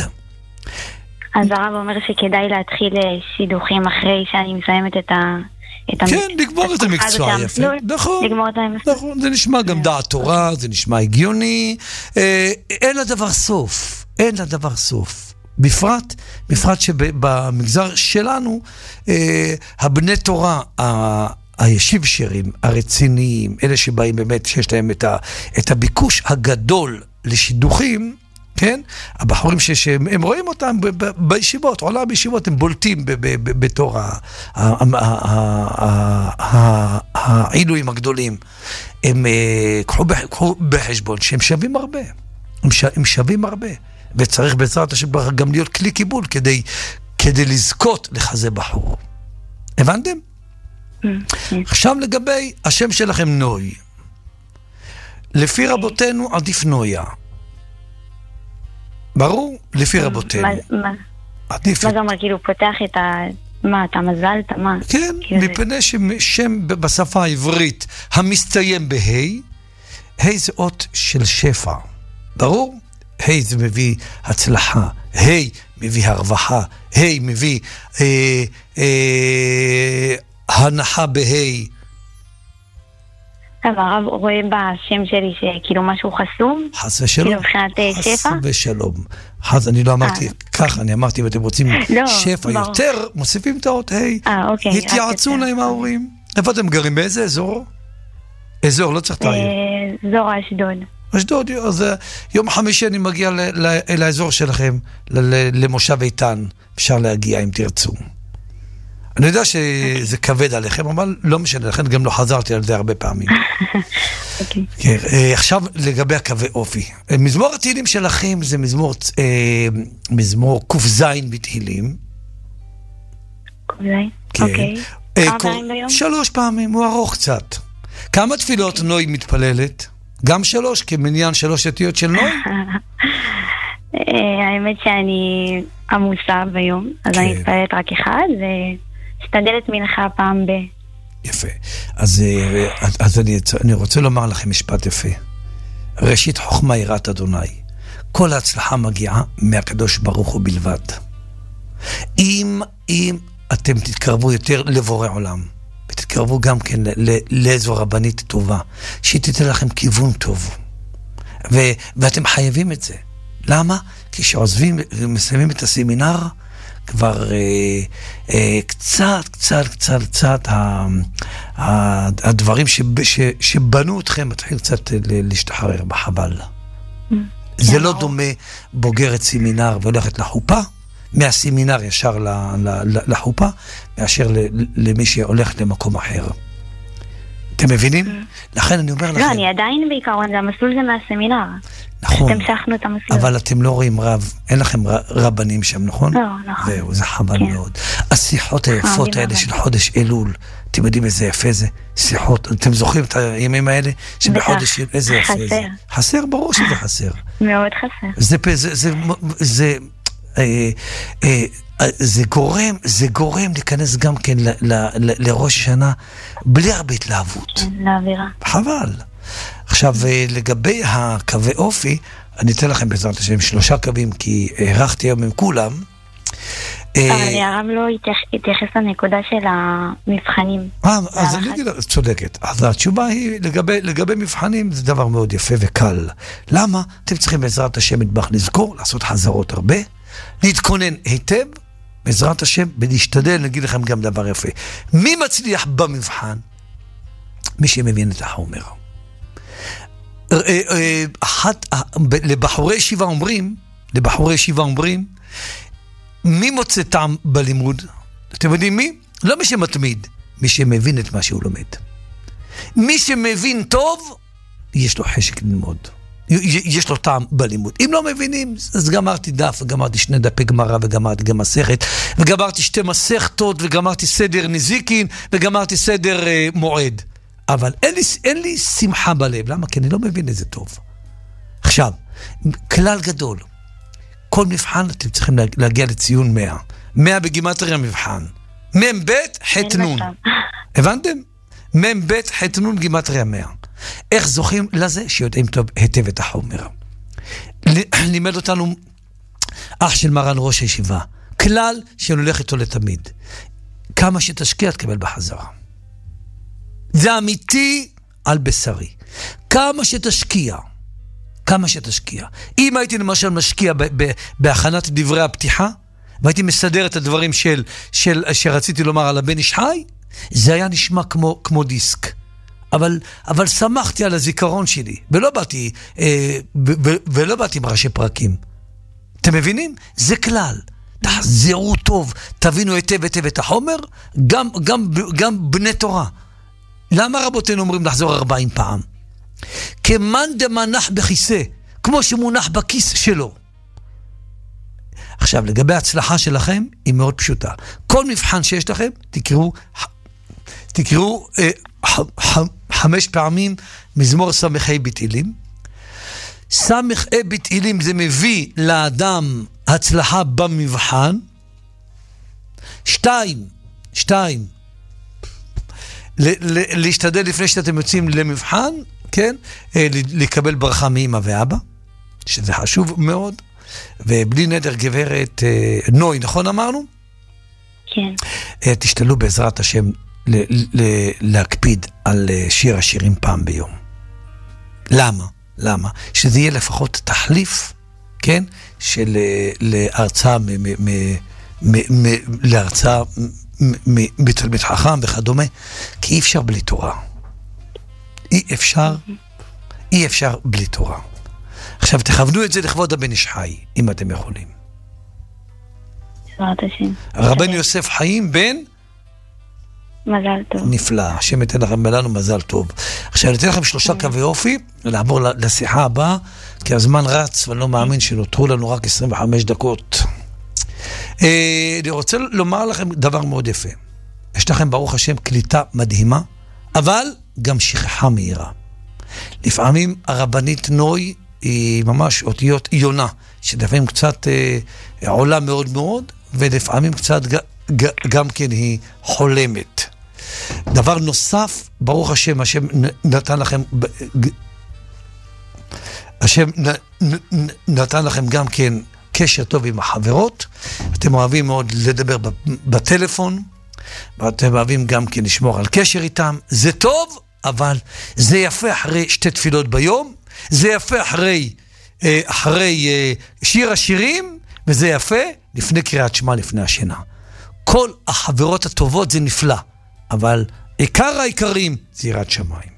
אז הרב אומר שכדאי להתחיל שידוכים אחרי שאני מסיימת את ה... כן, לגמור את המקצוע יפה. נכון, נכון, זה נשמע גם דעת תורה, זה נשמע הגיוני. אין לדבר סוף, אין לדבר סוף. בפרט, בפרט שבמגזר שלנו, הבני תורה, הישיב שרים, הרציניים, אלה שבאים באמת, שיש להם את הביקוש הגדול לשידוכים, כן? הבחורים שהם רואים אותם בישיבות, עולה בישיבות, הם בולטים בתור העילויים הגדולים. הם קחו בחשבון שהם שווים הרבה. הם שווים הרבה. וצריך בעזרת השם גם להיות כלי קיבול כדי לזכות לחזה בחור. הבנתם? עכשיו לגבי השם שלכם נוי. לפי רבותינו עדיף נויה. ברור, לפי רבותינו. מה זה אומר, כאילו פותח את ה... מה, אתה מזל, אתה מה? כן, מפני ששם בשפה העברית המסתיים בהי, הי זה אות של שפע. ברור? היי זה מביא הצלחה, היי מביא הרווחה, היי מביא אה, אה, הנחה בהי. אבל הרב רואה בשם שלי שכאילו משהו חסום? חס ושלום. כאילו מבחינת שפע? חס ושלום. חס, אני לא אמרתי ככה, אני אמרתי, אם אתם רוצים שפע יותר, מוסיפים את האות היי. אה, אוקיי. התייעצו להם ההורים. איפה אתם גרים? באיזה אזור? אזור, לא צריך תאיר. אזור אשדוד. אשדוד, אז יום חמישי אני מגיע לאזור שלכם, למושב איתן. אפשר להגיע אם תרצו. אני יודע שזה כבד עליכם, אבל לא משנה, לכן גם לא חזרתי על זה הרבה פעמים. עכשיו לגבי הקווי אופי. מזמור התהילים שלכם זה מזמור קופזין בתהילים. קופזין? אוקיי. כמה פעמים ביום? שלוש פעמים, הוא ארוך קצת. כמה תפילות נוי מתפללת? גם שלוש, כמניין שלוש אותיות של נוי? האמת שאני עמוסה ביום, אז אני מתפללת רק אחד, ושתדלת מנחה פעם ב... יפה. אז, אז אני, אני רוצה לומר לכם משפט יפה. ראשית חוכמה יראת אדוני. כל ההצלחה מגיעה מהקדוש ברוך הוא בלבד. אם, אם אתם תתקרבו יותר לבורא עולם, ותתקרבו גם כן לאיזו רבנית טובה, שהיא תיתן לכם כיוון טוב. ו, ואתם חייבים את זה. למה? כי שעוזבים ומסיימים את הסמינר, כבר אה, אה, קצת, קצת, קצת, קצת ה, ה, הדברים ש, ש, שבנו אתכם מתחיל קצת להשתחרר בחבל. Mm. זה לא דומה בוגרת סמינר והולכת לחופה, מהסמינר ישר ל, ל, לחופה, מאשר ל, למי שהולכת למקום אחר. אתם מבינים? Mm. לכן אני אומר לכם... לא, אני עדיין בעיקרון, זה המסלול זה מהסמינר. נכון, המשכנו את המסלול. אבל אתם לא רואים רב, אין לכם רבנים שם, נכון? לא, נכון. זהו, זה חבל כן. מאוד. השיחות היפות האלה של חודש אלול, אתם יודעים איזה יפה זה? שיחות, אתם זוכרים את הימים האלה? שבחודש אלול, איזה יפה חסר. זה? חסר, ברור שזה חסר. מאוד חסר. זה, זה, זה, זה, אה, אה, זה גורם, זה גורם להיכנס גם כן ל, ל, ל, לראש השנה, בלי הרבה התלהבות. כן, לאווירה. חבל. עכשיו, לגבי הקווי אופי, אני אתן לכם בעזרת השם שלושה קווים, כי הערכתי היום עם כולם. אבל הרב לא התייחס לנקודה של המבחנים. אה, אז אני אגיד, צודקת. אז התשובה היא, לגבי מבחנים, זה דבר מאוד יפה וקל. למה? אתם צריכים בעזרת השם מטבח לזכור, לעשות חזרות הרבה, להתכונן היטב, בעזרת השם, ולהשתדל, נגיד לכם גם דבר יפה. מי מצליח במבחן? מי שמבין את החומר. אחת, לבחורי ישיבה אומרים, לבחורי ישיבה אומרים, מי מוצא טעם בלימוד? אתם יודעים מי? לא מי שמתמיד, מי שמבין את מה שהוא לומד. מי שמבין טוב, יש לו חשק ללמוד. יש לו טעם בלימוד. אם לא מבינים, אז גמרתי דף, וגמרתי שני דפי גמרא, וגמרתי גם מסכת, וגמרתי שתי מסכתות, וגמרתי סדר נזיקין, וגמרתי סדר uh, מועד. אבל אין לי, אין לי שמחה בלב. למה? כי אני לא מבין איזה טוב. עכשיו, כלל גדול. כל מבחן אתם צריכים להגיע לציון מאה. מאה בגימטריה מבחן. מם בית חתנון. הבנתם? מם בית חתנון גימטריה מאה. איך זוכים לזה? שיודעים טוב היטב את החומר. לימד אותנו אח של מרן ראש הישיבה. כלל שנולך איתו לתמיד. כמה שתשקיע תקבל בחזרה. זה אמיתי על בשרי. כמה שתשקיע, כמה שתשקיע. אם הייתי למשל משקיע ב- ב- בהכנת דברי הפתיחה, והייתי מסדר את הדברים של, של, שרציתי לומר על הבן איש חי, זה היה נשמע כמו, כמו דיסק. אבל, אבל שמחתי על הזיכרון שלי, ולא באתי, אה, ו- ו- ולא באתי עם ראשי פרקים. אתם מבינים? זה כלל. תחזרו טוב, תבינו היטב היטב את החומר, גם, גם, גם בני תורה. למה רבותינו אומרים לחזור ארבעים פעם? כמאן דמנח בכיסא, כמו שמונח בכיס שלו. עכשיו, לגבי ההצלחה שלכם, היא מאוד פשוטה. כל מבחן שיש לכם, תקראו, תקראו אה, ח, ח, חמש פעמים מזמור סמכי בתהילים. סמכי בתהילים זה מביא לאדם הצלחה במבחן. שתיים, שתיים, להשתדל לפני שאתם יוצאים למבחן, כן? לקבל ברכה מאמא ואבא. שזה חשוב מאוד, ובלי נדר גברת נוי, נכון אמרנו? כן. תשתלו בעזרת השם להקפיד על שיר השירים פעם ביום. למה? למה? שזה יהיה לפחות תחליף, כן? של להרצאה להרצאה מתלמיד חכם וכדומה, כי אי אפשר בלי תורה. אי אפשר, אי אפשר בלי תורה. עכשיו תכוונו את זה לכבוד הבן איש חי, אם אתם יכולים. רבנו יוסף חיים בן מזל טוב. נפלא, השם ייתן לכם בלנו מזל טוב. עכשיו אני אתן לכם שלושה קווי אופי, לעבור לשיחה הבאה, כי הזמן רץ ואני לא מאמין שנותרו לנו רק עשרים וחמש דקות. אני רוצה לומר לכם דבר מאוד יפה. יש לכם ברוך השם קליטה מדהימה, אבל גם שכחה מהירה. לפעמים הרבנית נוי היא ממש אותיות יונה, שלפעמים קצת אה, עולה מאוד מאוד, ולפעמים קצת ג, ג, גם כן היא חולמת. דבר נוסף, ברוך השם, השם נתן לכם, ג, השם נ, נ, נ, נתן לכם גם כן קשר טוב עם החברות, אתם אוהבים מאוד לדבר בטלפון, ואתם אוהבים גם כן לשמור על קשר איתם, זה טוב, אבל זה יפה אחרי שתי תפילות ביום, זה יפה אחרי, אחרי שיר השירים, וזה יפה לפני קריאת שמע, לפני השינה. כל החברות הטובות זה נפלא, אבל עיקר העיקרים זה יראת שמיים.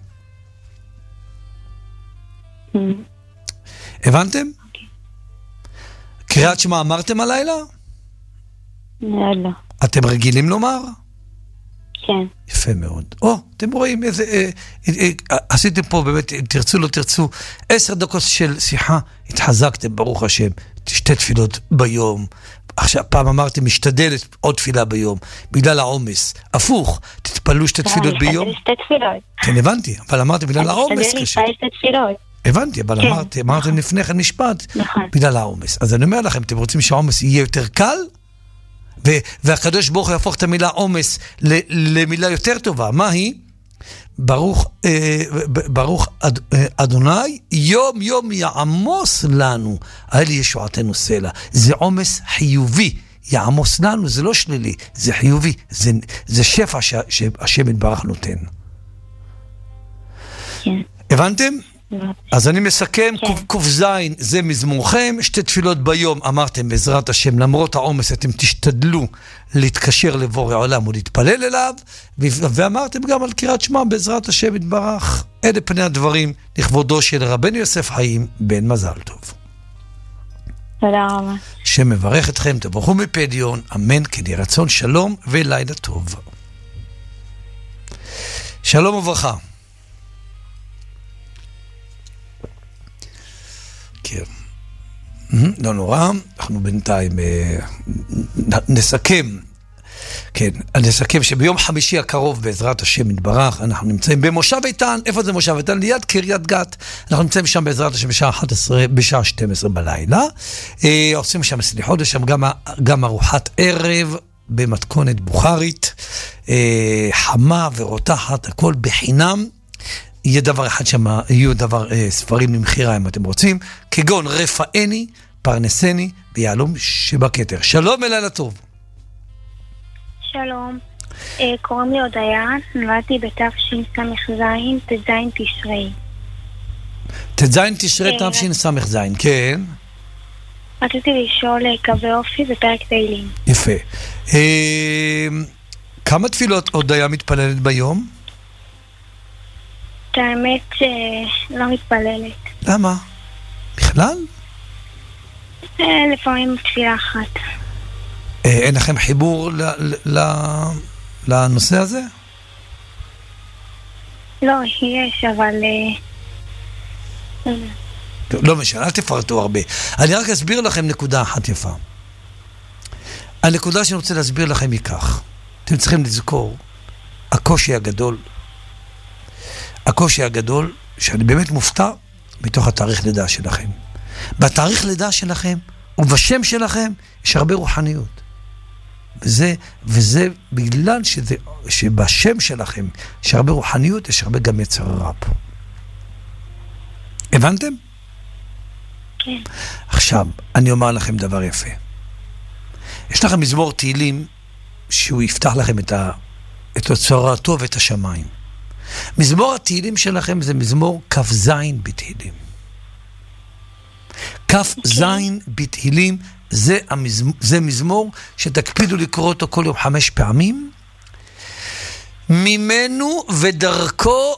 הבנתם? קריאת שמע אמרתם הלילה? לא. אתם רגילים לומר? כן. יפה מאוד. או, אתם רואים איזה, אה, אה, אה, עשיתם פה באמת, תרצו לא תרצו, עשר דקות של שיחה, התחזקתם ברוך השם, שתי תפילות ביום. עכשיו, פעם אמרתם, משתדלת עוד תפילה ביום, בגלל העומס. הפוך, תתפלו שתי תפילות ביום. אני משתדלת שתי תפילות. כן, הבנתי, אבל אמרתם, בגלל העומס קשה. אני משתדלת שתי תפילות. הבנתי, אבל כן. אמרתם, אמרתם לפני כן משפט, נכון. בגלל העומס. אז אני אומר לכם, אתם רוצים שהעומס יהיה יותר קל? ו- והקדוש ברוך הוא יהפוך את המילה עומס ל- למילה יותר טובה. מה היא? ברוך, אה, ברוך אד, אה, אדוני, יום יום יעמוס לנו, על ישועתנו סלע. זה עומס חיובי. יעמוס לנו, זה לא שלילי, זה חיובי. זה, זה שפע ש- שהשם יתברך נותן. כן. הבנתם? אז אני מסכם, כן. קוף זין זה מזמורכם, שתי תפילות ביום, אמרתם בעזרת השם, למרות העומס אתם תשתדלו להתקשר לבורא עולם ולהתפלל אליו, ואמרתם גם על קריאת שמע בעזרת השם יתברך. אלה פני הדברים לכבודו של רבנו יוסף חיים בן מזל טוב. תודה רבה. שמברך אתכם, תברכו מפדיון, אמן, כן יהי רצון, שלום ולילה טוב. שלום וברכה. כן. לא נורא, אנחנו בינתיים נסכם, כן, נסכם שביום חמישי הקרוב בעזרת השם יתברך, אנחנו נמצאים במושב איתן. איפה זה מושב איתן? ליד קריית גת. אנחנו נמצאים שם בעזרת השם בשעה אחת עשרה, בשעה שתים עשרה בלילה. עושים שם סליחות, יש שם גם, גם ארוחת ערב במתכונת בוכרית, חמה ורותחת, הכל בחינם. יהיה דבר אחד שם, יהיו דבר אה, ספרים למחירה אם אתם רוצים, כגון רפאני, פרנסני ויעלום שבכתר. שלום ולילה טוב. שלום, אה, קוראים לי הודיה, נולדתי בתשס"ז, ט"ז תשרי. ט"ז תשרי תשס"ז, כן. רציתי לשאול קווי אופי ופרק תהילים. יפה. אה, כמה תפילות הודיה מתפללת ביום? את האמת שלא מתפללת. למה? בכלל? לפעמים תפילה אחת. אין לכם חיבור ל- ל- לנושא הזה? לא, יש, אבל... לא משנה, אל תפרטו הרבה. אני רק אסביר לכם נקודה אחת יפה. הנקודה שאני רוצה להסביר לכם היא כך. אתם צריכים לזכור, הקושי הגדול, הקושי הגדול, שאני באמת מופתע מתוך התאריך לידה שלכם. בתאריך לידה שלכם ובשם שלכם יש הרבה רוחניות. וזה, וזה בגלל שזה, שבשם שלכם יש הרבה רוחניות, יש הרבה גם יצר רע פה. הבנתם? כן. עכשיו, אני אומר לכם דבר יפה. יש לכם מזמור תהילים שהוא יפתח לכם את, ה... את הצורתו ואת השמיים. מזמור התהילים שלכם זה מזמור כף זין בתהילים. כף זין בתהילים זה, המזמור, זה מזמור שתקפידו לקרוא אותו כל יום חמש פעמים. ממנו ודרכו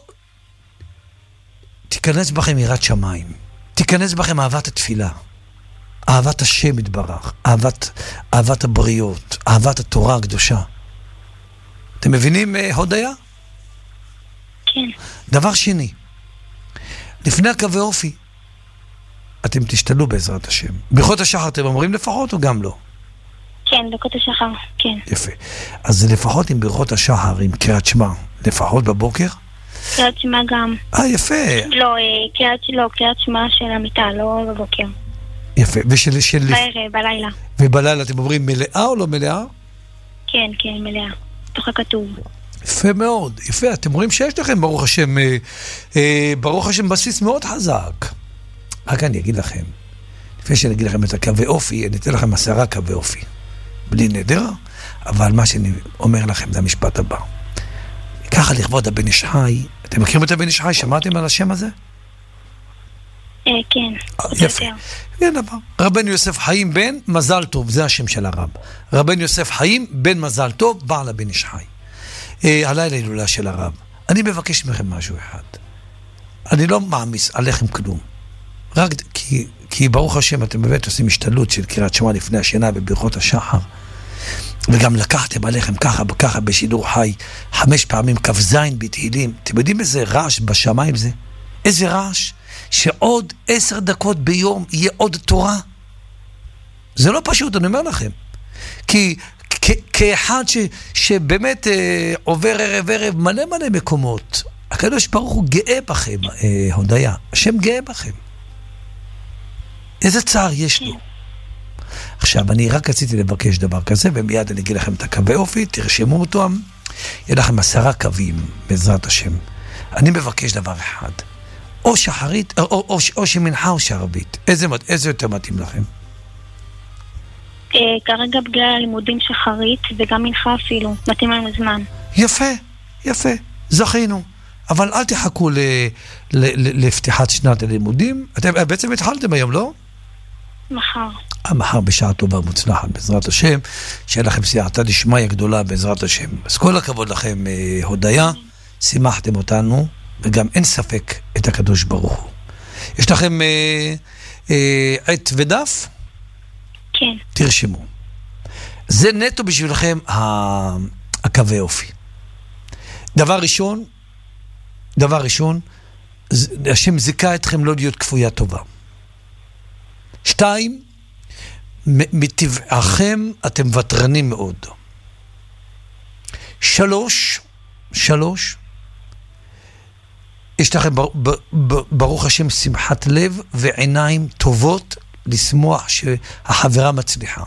תיכנס בכם יראת שמיים. תיכנס בכם אהבת התפילה. אהבת השם יתברך. אהבת, אהבת הבריות. אהבת התורה הקדושה. אתם מבינים, הודיה? כן. דבר שני, לפני הקווי אופי, אתם תשתלו בעזרת השם. ברכות השחר אתם אומרים לפחות או גם לא? כן, ברכות השחר, כן. יפה. אז זה לפחות עם ברכות השחר, עם קריאת שמע, לפחות בבוקר? קריאת שמע גם. אה, יפה. לא, קריאת, לא, קריאת שמע של המיטה, לא בבוקר. יפה. ושל... של... בערב, בלילה. ובלילה אתם אומרים מלאה או לא מלאה? כן, כן, מלאה. תוך הכתוב. יפה מאוד, יפה. אתם רואים שיש לכם, ברוך השם, אה, אה, ברוך השם בסיס מאוד חזק. רק אני אגיד לכם, לפני שאני אגיד לכם את הקווי אופי, אני אתן לכם עשרה קווי אופי. בלי נדר, אבל מה שאני אומר לכם זה המשפט הבא. ככה לכבוד הבן איש חי, אתם מכירים את הבן איש חי? שמעתם על השם הזה? אה, כן. יפה. כן, דבר. רבנו יוסף חיים בן מזל טוב, זה השם של הרב. רבנו יוסף חיים בן מזל טוב, בעל הבן איש חי. אה, הלילה הילולה של הרב. אני מבקש מכם משהו אחד. אני לא מעמיס עליכם כלום. רק כי, כי ברוך השם אתם באמת עושים השתלות של קריאת שמע לפני השינה וברכות השחר. וגם לקחתם עליכם ככה וככה בשידור חי חמש פעמים כף זין בתהילים. אתם יודעים איזה רעש בשמיים זה? איזה רעש? שעוד עשר דקות ביום יהיה עוד תורה. זה לא פשוט, אני אומר לכם. כי כ- כאחד ש- שבאמת אה, עובר ערב ערב מלא מלא מקומות, הקדוש ברוך הוא גאה בכם, אה, הודיה. השם גאה בכם. איזה צער יש לו. עכשיו, אני רק רציתי לבקש דבר כזה, ומיד אני אגיד לכם את הקווי אופי, תרשמו אותו, יהיה לכם עשרה קווים, בעזרת השם. אני מבקש דבר אחד, או שחרית, או, או, או, או שמנחה או שערבית. איזה, איזה יותר מתאים לכם? כרגע בגלל הלימודים שחרית, וגם מנחה אפילו, מתאים לנו זמן. יפה, יפה, זכינו. אבל אל תחכו ל, ל, ל, לפתיחת שנת הלימודים. אתם בעצם התחלתם היום, לא? מחר. מחר בשעה טובה ומוצלחת, בעזרת השם, שיהיה לכם סייעתא דשמיא גדולה בעזרת השם. אז כל הכבוד לכם, הודיה, שימחתם אותנו, וגם אין ספק את הקדוש ברוך הוא. יש לכם אה, אה, עת ודף? כן. תרשמו. זה נטו בשבילכם הקווי אופי. דבר ראשון, דבר ראשון, השם זיכה אתכם לא להיות כפויה טובה. שתיים, מטבעכם אתם ותרנים מאוד. שלוש, שלוש, יש לכם ברוך השם שמחת לב ועיניים טובות לשמוח שהחברה מצליחה.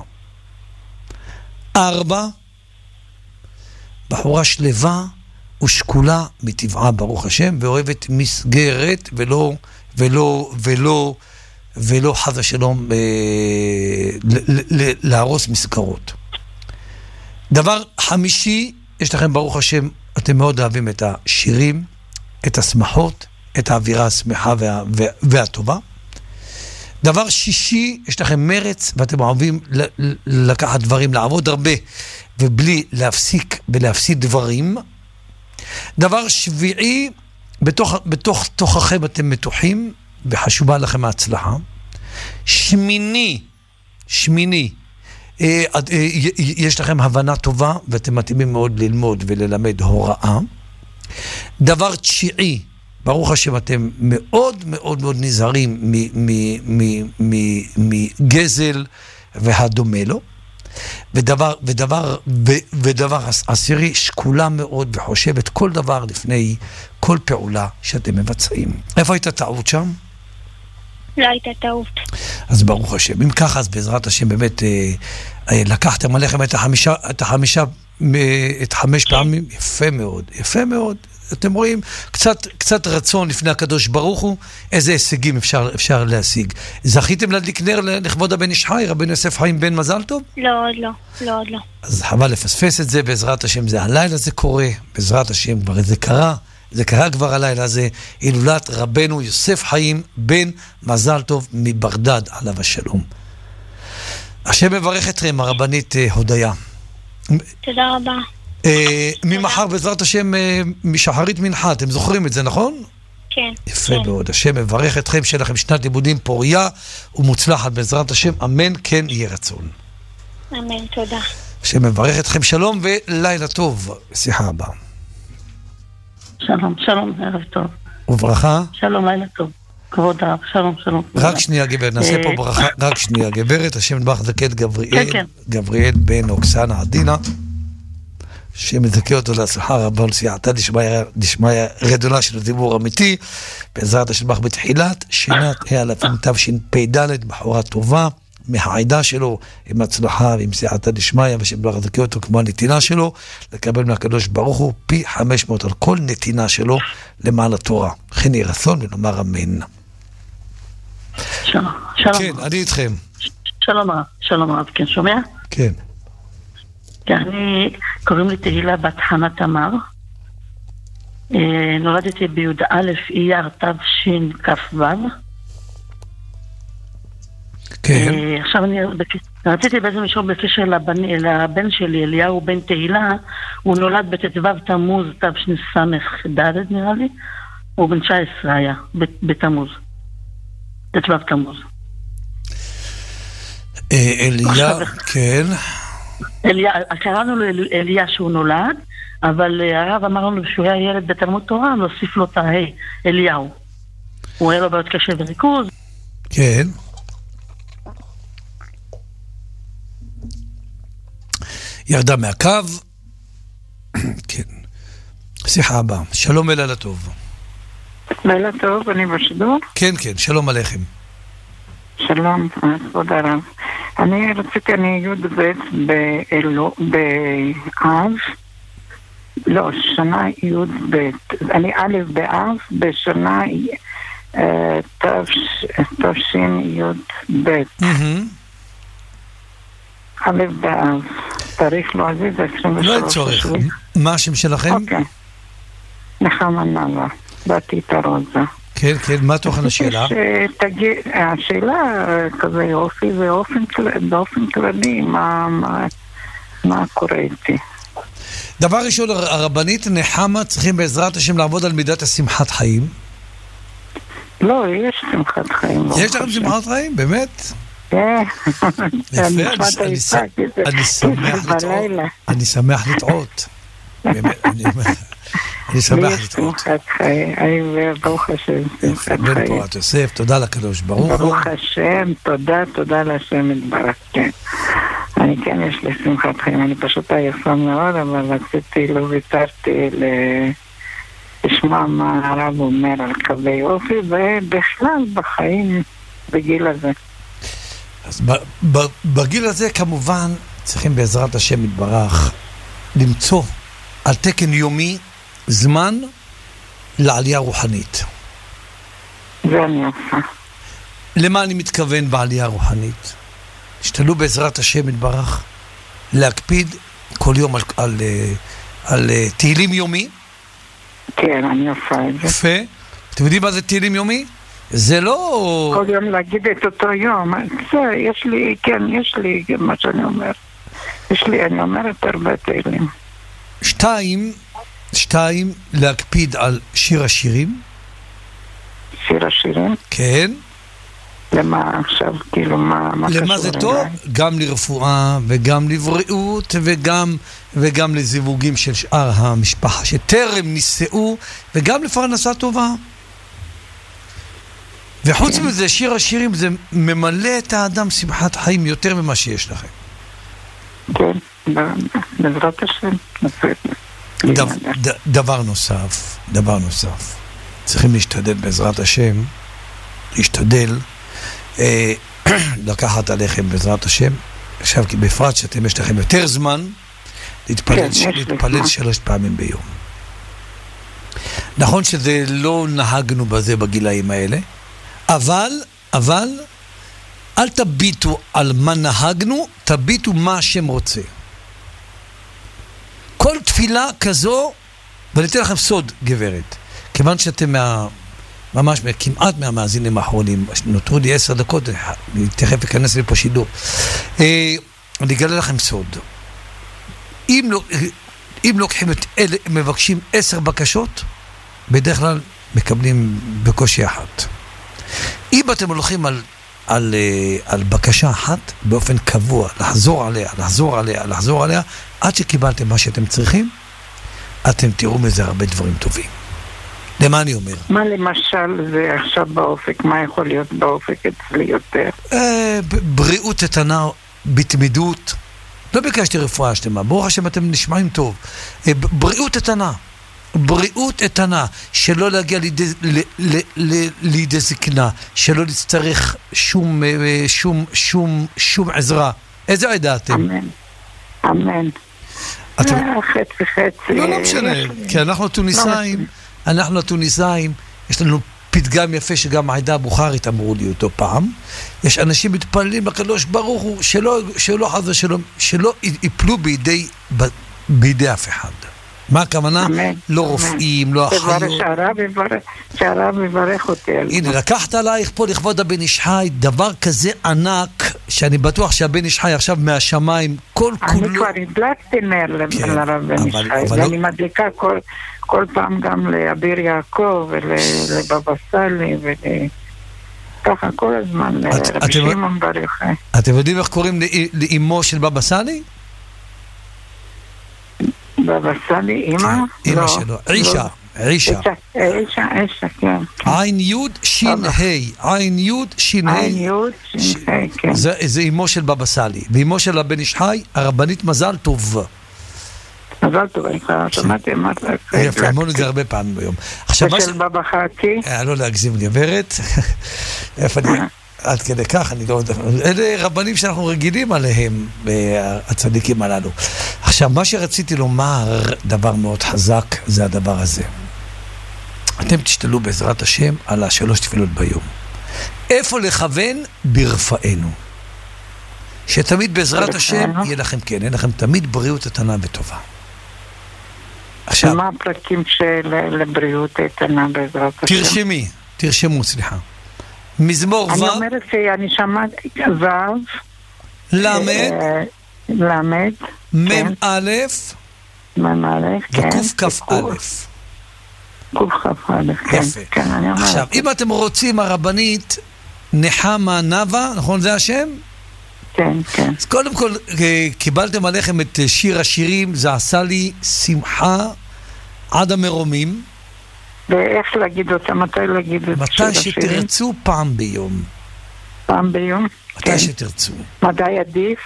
ארבע, בחורה שלווה ושקולה מטבעה ברוך השם ואוהבת מסגרת ולא ולא ולא ולא חס ושלום אה, ל- ל- להרוס מסגרות. דבר חמישי, יש לכם ברוך השם, אתם מאוד אוהבים את השירים, את השמחות, את האווירה השמחה וה, וה, והטובה. דבר שישי, יש לכם מרץ ואתם אוהבים ל- לקחת דברים, לעבוד הרבה ובלי להפסיק ולהפסיד דברים. דבר שביעי, בתוך, בתוך תוככם אתם מתוחים וחשובה לכם ההצלחה. שמיני, שמיני, אה, אה, יש לכם הבנה טובה ואתם מתאימים מאוד ללמוד וללמד הוראה. דבר תשיעי, ברוך השם אתם מאוד מאוד מאוד נזהרים מגזל והדומה לו. ודבר, ודבר, ודבר עשירי, שקולה מאוד וחושבת כל דבר לפני כל פעולה שאתם מבצעים. איפה הייתה טעות שם? לא הייתה טעות. אז ברוך השם. אם ככה, אז בעזרת השם באמת אה, אה, לקחתם עליכם את החמישה, את החמישה, את חמש פעמים, יפה מאוד, יפה מאוד. אתם רואים, קצת, קצת רצון לפני הקדוש ברוך הוא, איזה הישגים אפשר, אפשר להשיג. זכיתם להדליק נר לכבוד הבן איש חי, רבן יוסף חיים בן מזל טוב? לא, עוד לא, לא, עוד לא. אז חבל לפספס את זה, בעזרת השם זה הלילה זה קורה, בעזרת השם כבר זה קרה, זה קרה כבר הלילה הזה, הילולת רבנו יוסף חיים בן מזל טוב מבגדד, עליו השלום. השם מברך אתכם, הרבנית הודיה. תודה רבה. ממחר בעזרת השם משחרית מנחה, אתם זוכרים את זה, נכון? כן. יפה מאוד, השם מברך אתכם, שיהיה לכם שנת לימודים פוריה ומוצלחת בעזרת השם, אמן כן יהיה רצון. אמן, תודה. השם מברך אתכם, שלום ולילה טוב, שיחה הבאה. שלום, שלום, ערב טוב. וברכה. שלום, לילה טוב. כבוד הרב, שלום, שלום. רק שנייה גברת, נעשה פה ברכה, רק שנייה גברת, השם נברך דקת גבריאל, גבריאל בן אוקסנה עדינה, שמזכה אותו להצלחה רבה ולסייעתא דשמיא רדונה של דיבור אמיתי, בעזרת השם נברך בתחילת שנת האלפים תשפ"ד, בחורה טובה, מהעדה שלו, עם הצלחה ועם סייעתא דשמיא, והשם נברך זכה אותו כמו הנתינה שלו, לקבל מהקדוש ברוך הוא פי חמש מאות על כל נתינה שלו למען התורה. כן יהי רצון ונאמר אמן. שלום, שלום. כן, אני איתכם. שלום רב, שלום רב, כן, שומע? כן. אני, קוראים לי תהילה בת חנה תמר, נולדתי בי"א אייר תשכ"ו. כן. עכשיו אני רציתי באיזה מישור בקשר לבן, לבן שלי, אליהו בן תהילה, הוא נולד בט"ו תמוז תשס"ד נראה לי, הוא בן תשע עשרה היה, בתמוז. ט"ו תמוז. אליה, כן. אליה, קראנו לו אליה שהוא נולד, אבל הרב אמר לנו שהוא היה ילד בתלמוד תורה, להוסיף לו את ההי, אליהו. הוא היה לו בעיות קשה וריכוז. כן. ירדה מהקו. כן. שיחה הבאה. שלום ולילה טוב. לילה טוב, אני בשידור? כן, כן, שלום עליכם. שלום, כבוד הרב. אני רציתי, אני י"ב באלו, באב, לא, שנה י"ב, אני א' באב, בשנה תשי"ב. א' באב, תאריך לא עזיז, עשרים ושלוש. לא צורך. מה השם שלכם? אוקיי. נחמה נאווה, באתי את הרוזה. כן, כן, מה תוכן השאלה? שתגיד, השאלה כזה יופי, ובאופן כללי, מה, מה, מה קורה איתי? דבר ראשון, הרבנית נחמה צריכים בעזרת השם לעבוד על מידת השמחת חיים. לא, יש שמחת חיים. יש לכם שמחת חיים? באמת? כן. יפה, אני שמח לטעות. אני שמח לטעות. באמת, אני אומר... אני שמח לטעות. שמחת חיי, ברוך השם, שמחת חיי. בן תורת יוסף, תודה לקדוש ברוך הוא. ברוך השם, תודה, תודה להשם יתברך, כן. אני כן, יש לי שמחת חיים, אני פשוט עייפה מאוד, אבל רציתי, לא ויתרתי לשמוע מה הרב אומר על קווי אופי, ובכלל בחיים בגיל הזה. אז בגיל הזה כמובן צריכים בעזרת השם יתברך למצוא על תקן יומי זמן לעלייה רוחנית. זה אני עושה. למה אני מתכוון בעלייה רוחנית? השתלו בעזרת השם יתברך להקפיד כל יום על, על, על, על תהילים יומי. כן, אני עושה את זה. יפה. אתם יודעים מה זה תהילים יומי? זה לא... כל יום להגיד את אותו יום. זה, יש לי, כן, יש לי מה שאני אומר. יש לי, אני אומרת הרבה תהילים. שתיים, שתיים, להקפיד על שיר השירים. שיר השירים? כן. למה עכשיו, כאילו, מה, מה קשור? למה זה טוב? גם לרפואה וגם לבריאות וגם, וגם לזיווגים של שאר המשפחה שטרם נישאו וגם לפרנסה טובה. וחוץ מזה, שיר השירים זה ממלא את האדם שמחת חיים יותר ממה שיש לכם. כן, בעזרת השם. דבר נוסף, דבר נוסף. צריכים להשתדל בעזרת השם, להשתדל לקחת עליכם בעזרת השם. עכשיו, כי בפרט שאתם יש לכם יותר זמן, להתפלל שלוש פעמים ביום. נכון שזה לא נהגנו בזה בגילאים האלה, אבל, אבל, אל תביטו על מה נהגנו, תביטו מה השם רוצה. כל תפילה כזו, ואני אתן לכם סוד, גברת, כיוון שאתם מה, ממש כמעט מהמאזינים האחרונים, נותרו לי עשר דקות, אני תכף אכנס לי פה שידור. אה, אני אגלה לכם סוד. אם, לא, אם לוקחים את אלה, מבקשים עשר בקשות, בדרך כלל מקבלים בקושי אחת. אם אתם הולכים על, על, על בקשה אחת, באופן קבוע, לחזור עליה, לחזור עליה, לחזור עליה, עד שקיבלתם מה שאתם צריכים, אתם תראו מזה הרבה דברים טובים. למה אני אומר? מה למשל זה עכשיו באופק? מה יכול להיות באופק אצלי יותר? אה, בריאות איתנה, בתמידות. לא ביקשתי רפואה שלמה, ברוך השם אתם נשמעים טוב. אה, בריאות איתנה. בריאות איתנה, שלא להגיע לידי, ל, ל, ל, לידי זקנה, שלא להצטרך שום, שום, שום, שום עזרה. איזה עדה אתם? אמן. אמן. אתם... חצי חצי. לא, לא משנה, כי אנחנו טוניסאים, אנחנו הטוניסאים, יש לנו פתגם יפה שגם העדה הבוכרית אמרו לי אותו פעם. יש אנשים מתפללים לקדוש ברוך הוא, שלא, שלא חזר, שלא, שלא ייפלו בידי, בידי אף אחד. מה הכוונה? לא רופאים, לא אחיות. שהרב מברך אותי. הנה, לקחת עלייך פה לכבוד הבן איש חי, דבר כזה ענק, שאני בטוח שהבן איש חי עכשיו מהשמיים, כל כולו... אני כבר הדלקתי נר לרב בן איש חי, ואני מדליקה כל פעם גם לאביר יעקב ולבבא סאלי וככה כל הזמן, לרבי שמעון בר יוחאי. אתם יודעים איך קוראים לאמו של בבא סאלי? בבא סאלי, אמא? אמא שלו, עישה, עישה. עישה, עישה, כן. עין יוד שין היי, עין יוד שין היי. עין יוד שין היי, כן. זה אמו של בבא סאלי, ואמו של הבן איש חי, הרבנית מזל טוב. מזל טוב, אני כבר שמעתי מה זה. יפה, אמרנו את זה הרבה פעמים ביום. ושל בבא חכי? לא להגזים גברת. איפה אני... עד כדי כך, אני לא יודע. אלה רבנים שאנחנו רגילים עליהם, הצדיקים הללו. עכשיו, מה שרציתי לומר, דבר מאוד חזק, זה הדבר הזה. אתם תשתלו בעזרת השם על השלוש תפילות ביום. איפה לכוון? ברפאנו. שתמיד בעזרת השם יהיה לכם כן, יהיה לכם תמיד בריאות איתנה וטובה. עכשיו... מה הפרקים של לבריאות איתנה בעזרת השם? תרשמי, תרשמו, סליחה. מזמור אני ו... אומרת שאני שמעתי ו' למד למד מם א' מם א' וקוף כף א'. קוף כף א', כן. עכשיו, אם אתם רוצים הרבנית נחמה נווה, נכון זה השם? כן, כן. אז קודם כל קיבלתם עליכם את שיר השירים, זה עשה לי שמחה עד המרומים. ואיך להגיד אותה? מתי להגיד את מתי שתרצו פעם ביום. פעם ביום? מתי שתרצו. מתי עדיף?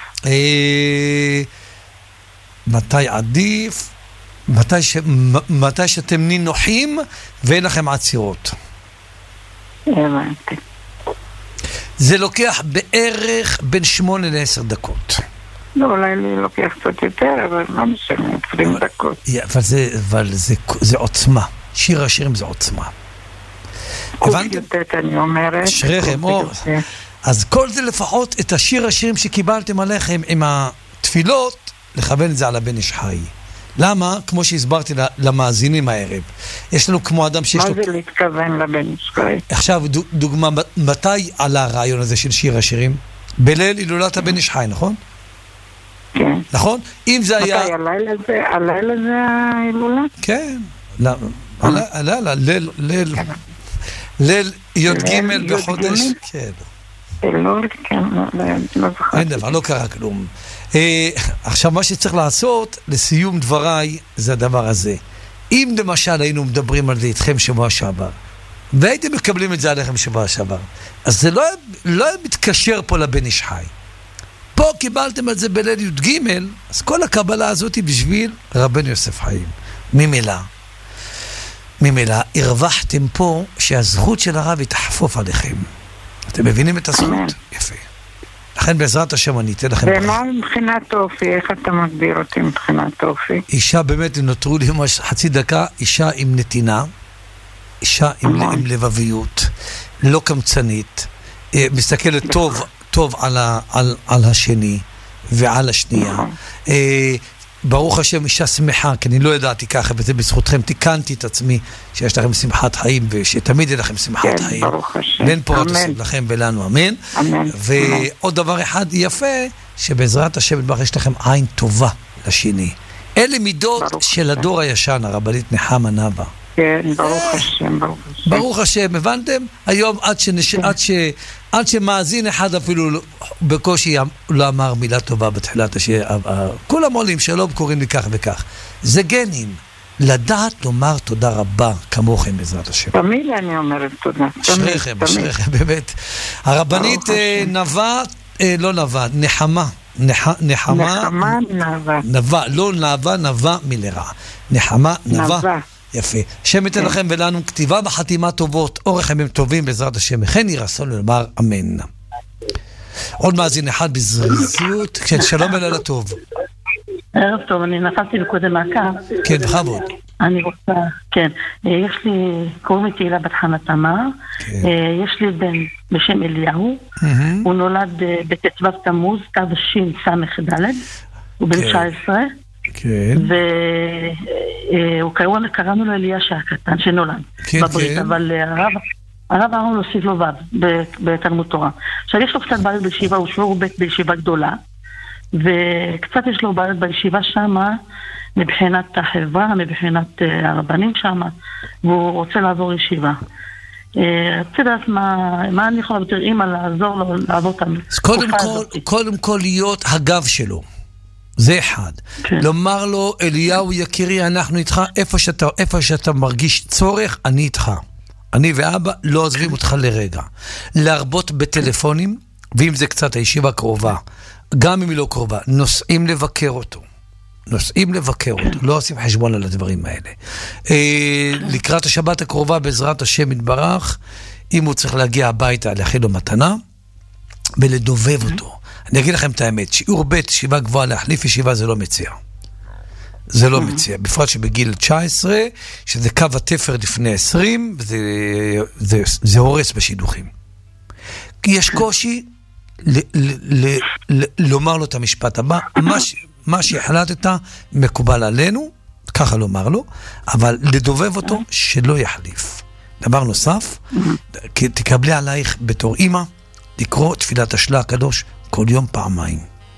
מתי עדיף? מתי שאתם נינוחים ואין לכם עצירות. הבנתי. זה לוקח בערך בין שמונה לעשר דקות. לא, אולי לי לוקח קצת יותר, אבל לא משנה, עשרים דקות. אבל זה עוצמה. שיר השירים זה עוצמה. הבנתם? אני אומרת. שריכם, אור. אז כל זה לפחות את השיר השירים שקיבלתם עליכם עם התפילות, לכוון את זה על הבן איש חי. למה? כמו שהסברתי למאזינים הערב. יש לנו כמו אדם שיש לו... מה זה להתכוון לבן איש חי? עכשיו, דוגמה, מתי עלה הרעיון הזה של שיר השירים? בליל הילולת הבן איש חי, נכון? כן. נכון? אם זה היה... מתי הלילה זה, הלילה זה ההילולה? כן. למה? עלה, עלה, ליל, ליל, ליל יוד ג' בחודש, כן. אלול, כן, לא זוכר. אין דבר, לא קרה כלום. עכשיו, מה שצריך לעשות, לסיום דבריי, זה הדבר הזה. אם למשל היינו מדברים על זה איתכם שבוע שעבר, והייתם מקבלים את זה עליכם שבוע שעבר, אז זה לא מתקשר פה לבן איש חי. פה קיבלתם את זה בליל יוד ג', אז כל הקבלה הזאת היא בשביל רבנו יוסף חיים. ממילא. ממילא, הרווחתם פה שהזכות של הרב היא תחפוף עליכם. אתם מבינים את הזכות? יפה. לכן בעזרת השם אני אתן לכם... ומה מבחינת אופי? איך אתה מגדיר אותי מבחינת אופי? אישה באמת, נותרו לי ממש חצי דקה, אישה עם נתינה, אישה עם, עם לבביות, לא קמצנית, מסתכלת טוב, טוב על, ה, על, על השני ועל השנייה. ברוך השם, אישה שמחה, כי אני לא ידעתי ככה, וזה בזכותכם, תיקנתי את עצמי שיש לכם שמחת חיים, ושתמיד יהיה לכם שמחת כן, חיים. ברוך השם. ואין פה רק תוסיף לכם ולנו, אמן. אמן. ועוד דבר אחד יפה, שבעזרת השם יתברך יש לכם עין טובה לשני. אלה מידות של השם. הדור הישן, הרבנית נחמה נאוה. כן, ברוך השם, ברוך השם. ברוך השם, הבנתם? היום עד, שנש... כן. עד, ש... עד שמאזין אחד אפילו בקושי לא אמר מילה טובה בתחילת השם. כולם עולים שלום קוראים לי כך וכך. זה גנים. לדעת לומר תודה רבה כמוכם בעזרת השם. תמיד אני אומרת תודה. אשריכם, אשריכם, באמת. הרבנית נאוה, לא נאוה, נחמה. נחמה, נחמה נאוה. נאוה, לא נאוה, נאוה מלרע. נחמה נאוה. יפה. השם ייתן לכם ולנו כתיבה בחתימה טובות, אורך ימים טובים בעזרת השם. וכן יהי רצון לומר אמן. עוד מאזין אחד בזריזות. כן, שלום ולילה טוב. ערב טוב, אני נפלתי לקודם מהקו. כן, בכבוד. אני רוצה, כן. יש לי, קוראים לי תהילה בת חנה תמר. יש לי בן בשם אליהו. הוא נולד בט"ו תמוז, תש"ס ד'. הוא בן תשע עשרה. כן. והוא קראנו לו אלישע הקטן שנולד בברית, אבל הרב הרב אהרון הוסיף לו ו' בתלמוד תורה. עכשיו יש לו קצת בעיות בישיבה, הוא שבור בית בישיבה גדולה, וקצת יש לו בעיות בישיבה שמה מבחינת החברה, מבחינת הרבנים שמה, והוא רוצה לעבור ישיבה. את יודעת מה אני יכולה יותר אימא לעזור לו לעבור את התקופה הזאת. קודם כל להיות הגב שלו, זה אחד. כן. לומר לו, אליהו יקירי, אנחנו איתך, איפה שאתה, איפה שאתה מרגיש צורך, אני איתך. אני ואבא לא עוזבים כן. אותך לרגע. להרבות בטלפונים, ואם זה קצת הישיבה קרובה, גם אם היא לא קרובה, נוסעים לבקר אותו. נוסעים לבקר כן. אותו, לא עושים חשבון על הדברים האלה. אה, לקראת השבת הקרובה, בעזרת השם יתברך, אם הוא צריך להגיע הביתה, להכין לו מתנה, ולדובב אותו. אני אגיד לכם את האמת, שיעור ב' ישיבה גבוהה להחליף ישיבה זה לא מציע. זה לא מציע. בפרט שבגיל תשע עשרה, שזה קו התפר לפני עשרים, זה, זה, זה הורס בשידוכים. כי יש קושי ל, ל, ל, ל, לומר לו את המשפט הבא, מה, מה שהחלטת מקובל עלינו, ככה לומר לו, אבל לדובב אותו שלא יחליף. דבר נוסף, תקבלי עלייך בתור אמא, לקרוא תפילת השלה הקדוש כל יום פעמיים.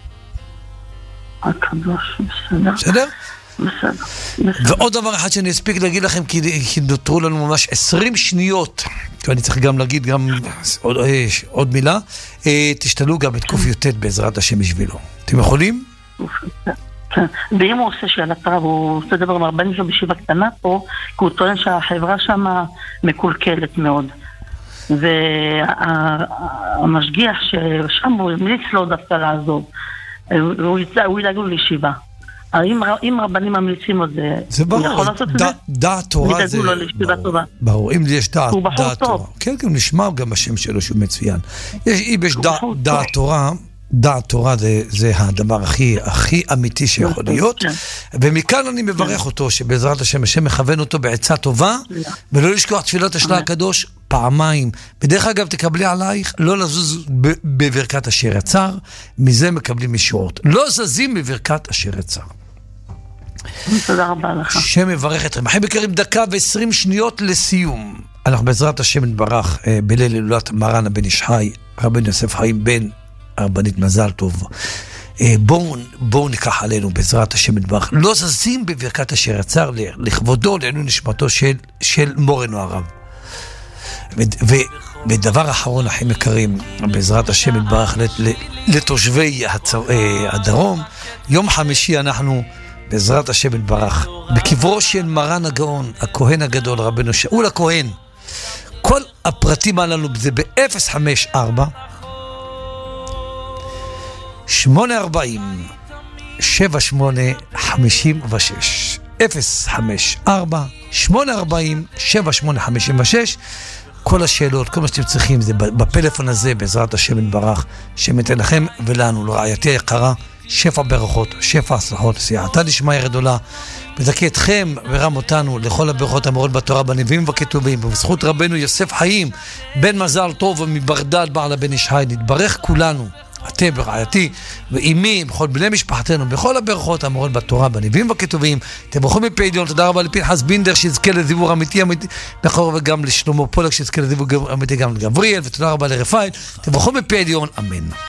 הקדוש, בסדר. בסדר? בסדר. ועוד דבר אחד שאני אספיק להגיד לכם, כי נותרו לנו ממש עשרים שניות, ואני צריך גם להגיד גם עוד, עוד מילה, תשתלו גם את קוף יוטט בעזרת השם בשבילו. אתם יכולים? כן. ואם הוא עושה שאלת רב, הוא עושה דבר מרבנים שלו בישיבה קטנה פה, כי הוא טוען שהחברה שם מקולקלת מאוד. והמשגיח ששם הוא המליץ לו דווקא לעזוב, הוא ידאג לו לישיבה. אם רבנים ממליצים לו זה, הוא יכול לעשות את זה? דעת תורה זה... ידאגו לו לישיבה טובה. ברור, אם יש דעת תורה. כן, כן, נשמע גם השם שלו שהוא מצוין. אם יש דעת תורה... דעת תורה זה, זה הדבר הכי, הכי אמיתי שיכול להיות. ומכאן אני מברך אותו, שבעזרת השם, השם מכוון אותו בעצה טובה, ולא לשכוח תפילת השלה הקדוש פעמיים. בדרך אגב, תקבלי עלייך, לא לזוז בברכת אשר יצר, מזה מקבלים ישועות. לא זזים בברכת אשר יצר. תודה רבה לך. השם מברך אתכם. אחים יקרים, דקה ועשרים שניות לסיום. אנחנו בעזרת השם נתברך בליל הילולת מרן הבן איש חי, רבן יוסף חיים בן הרבנית מזל טוב. בואו בואו ניקח עלינו בעזרת השם יתברך. לא זזים בברכת אשר יצר לכבודו, לעילוי נשמתו של, של מורנו הרב. ודבר אחרון, אחים יקרים, בעזרת השם יתברך לתושבי הדרום, יום חמישי אנחנו בעזרת השם יתברך בקברו של מרן הגאון, הכהן הגדול, רבנו שאול הכהן. כל הפרטים עלינו זה ב-אפס חמש ארבע שמונה ארבעים שבע שמונה חמישים ושש אפס חמש ארבע שמונה ארבעים שבע שמונה חמישים ושש. כל השאלות, כל מה שאתם צריכים זה בפלאפון הזה, בעזרת השם יתברך, שמתן לכם ולנו, לרעייתי היקרה שפע ברכות, שפע הצלחות, סייעתא דשמיא גדולה, וזכה אתכם ורם אותנו לכל הברכות האמורות בתורה, בנביאים וכתובים, ובזכות רבנו יוסף חיים, בן מזל טוב ומברדד בעל הבן איש חי, נתברך כולנו, אתם ורעייתי ואימי, בכל בני משפחתנו, בכל הברכות האמורות בתורה, בנביאים וכתובים. תברכו מפי עליון. תודה רבה לפנחס בינדר שיזכה לזיווג אמיתי אמיתי בחור, וגם לשלמה פולק שיזכה לזיווג אמיתי גם לגבריאל, ותודה רבה לרפאל. תברכו מפי עליון, אמן.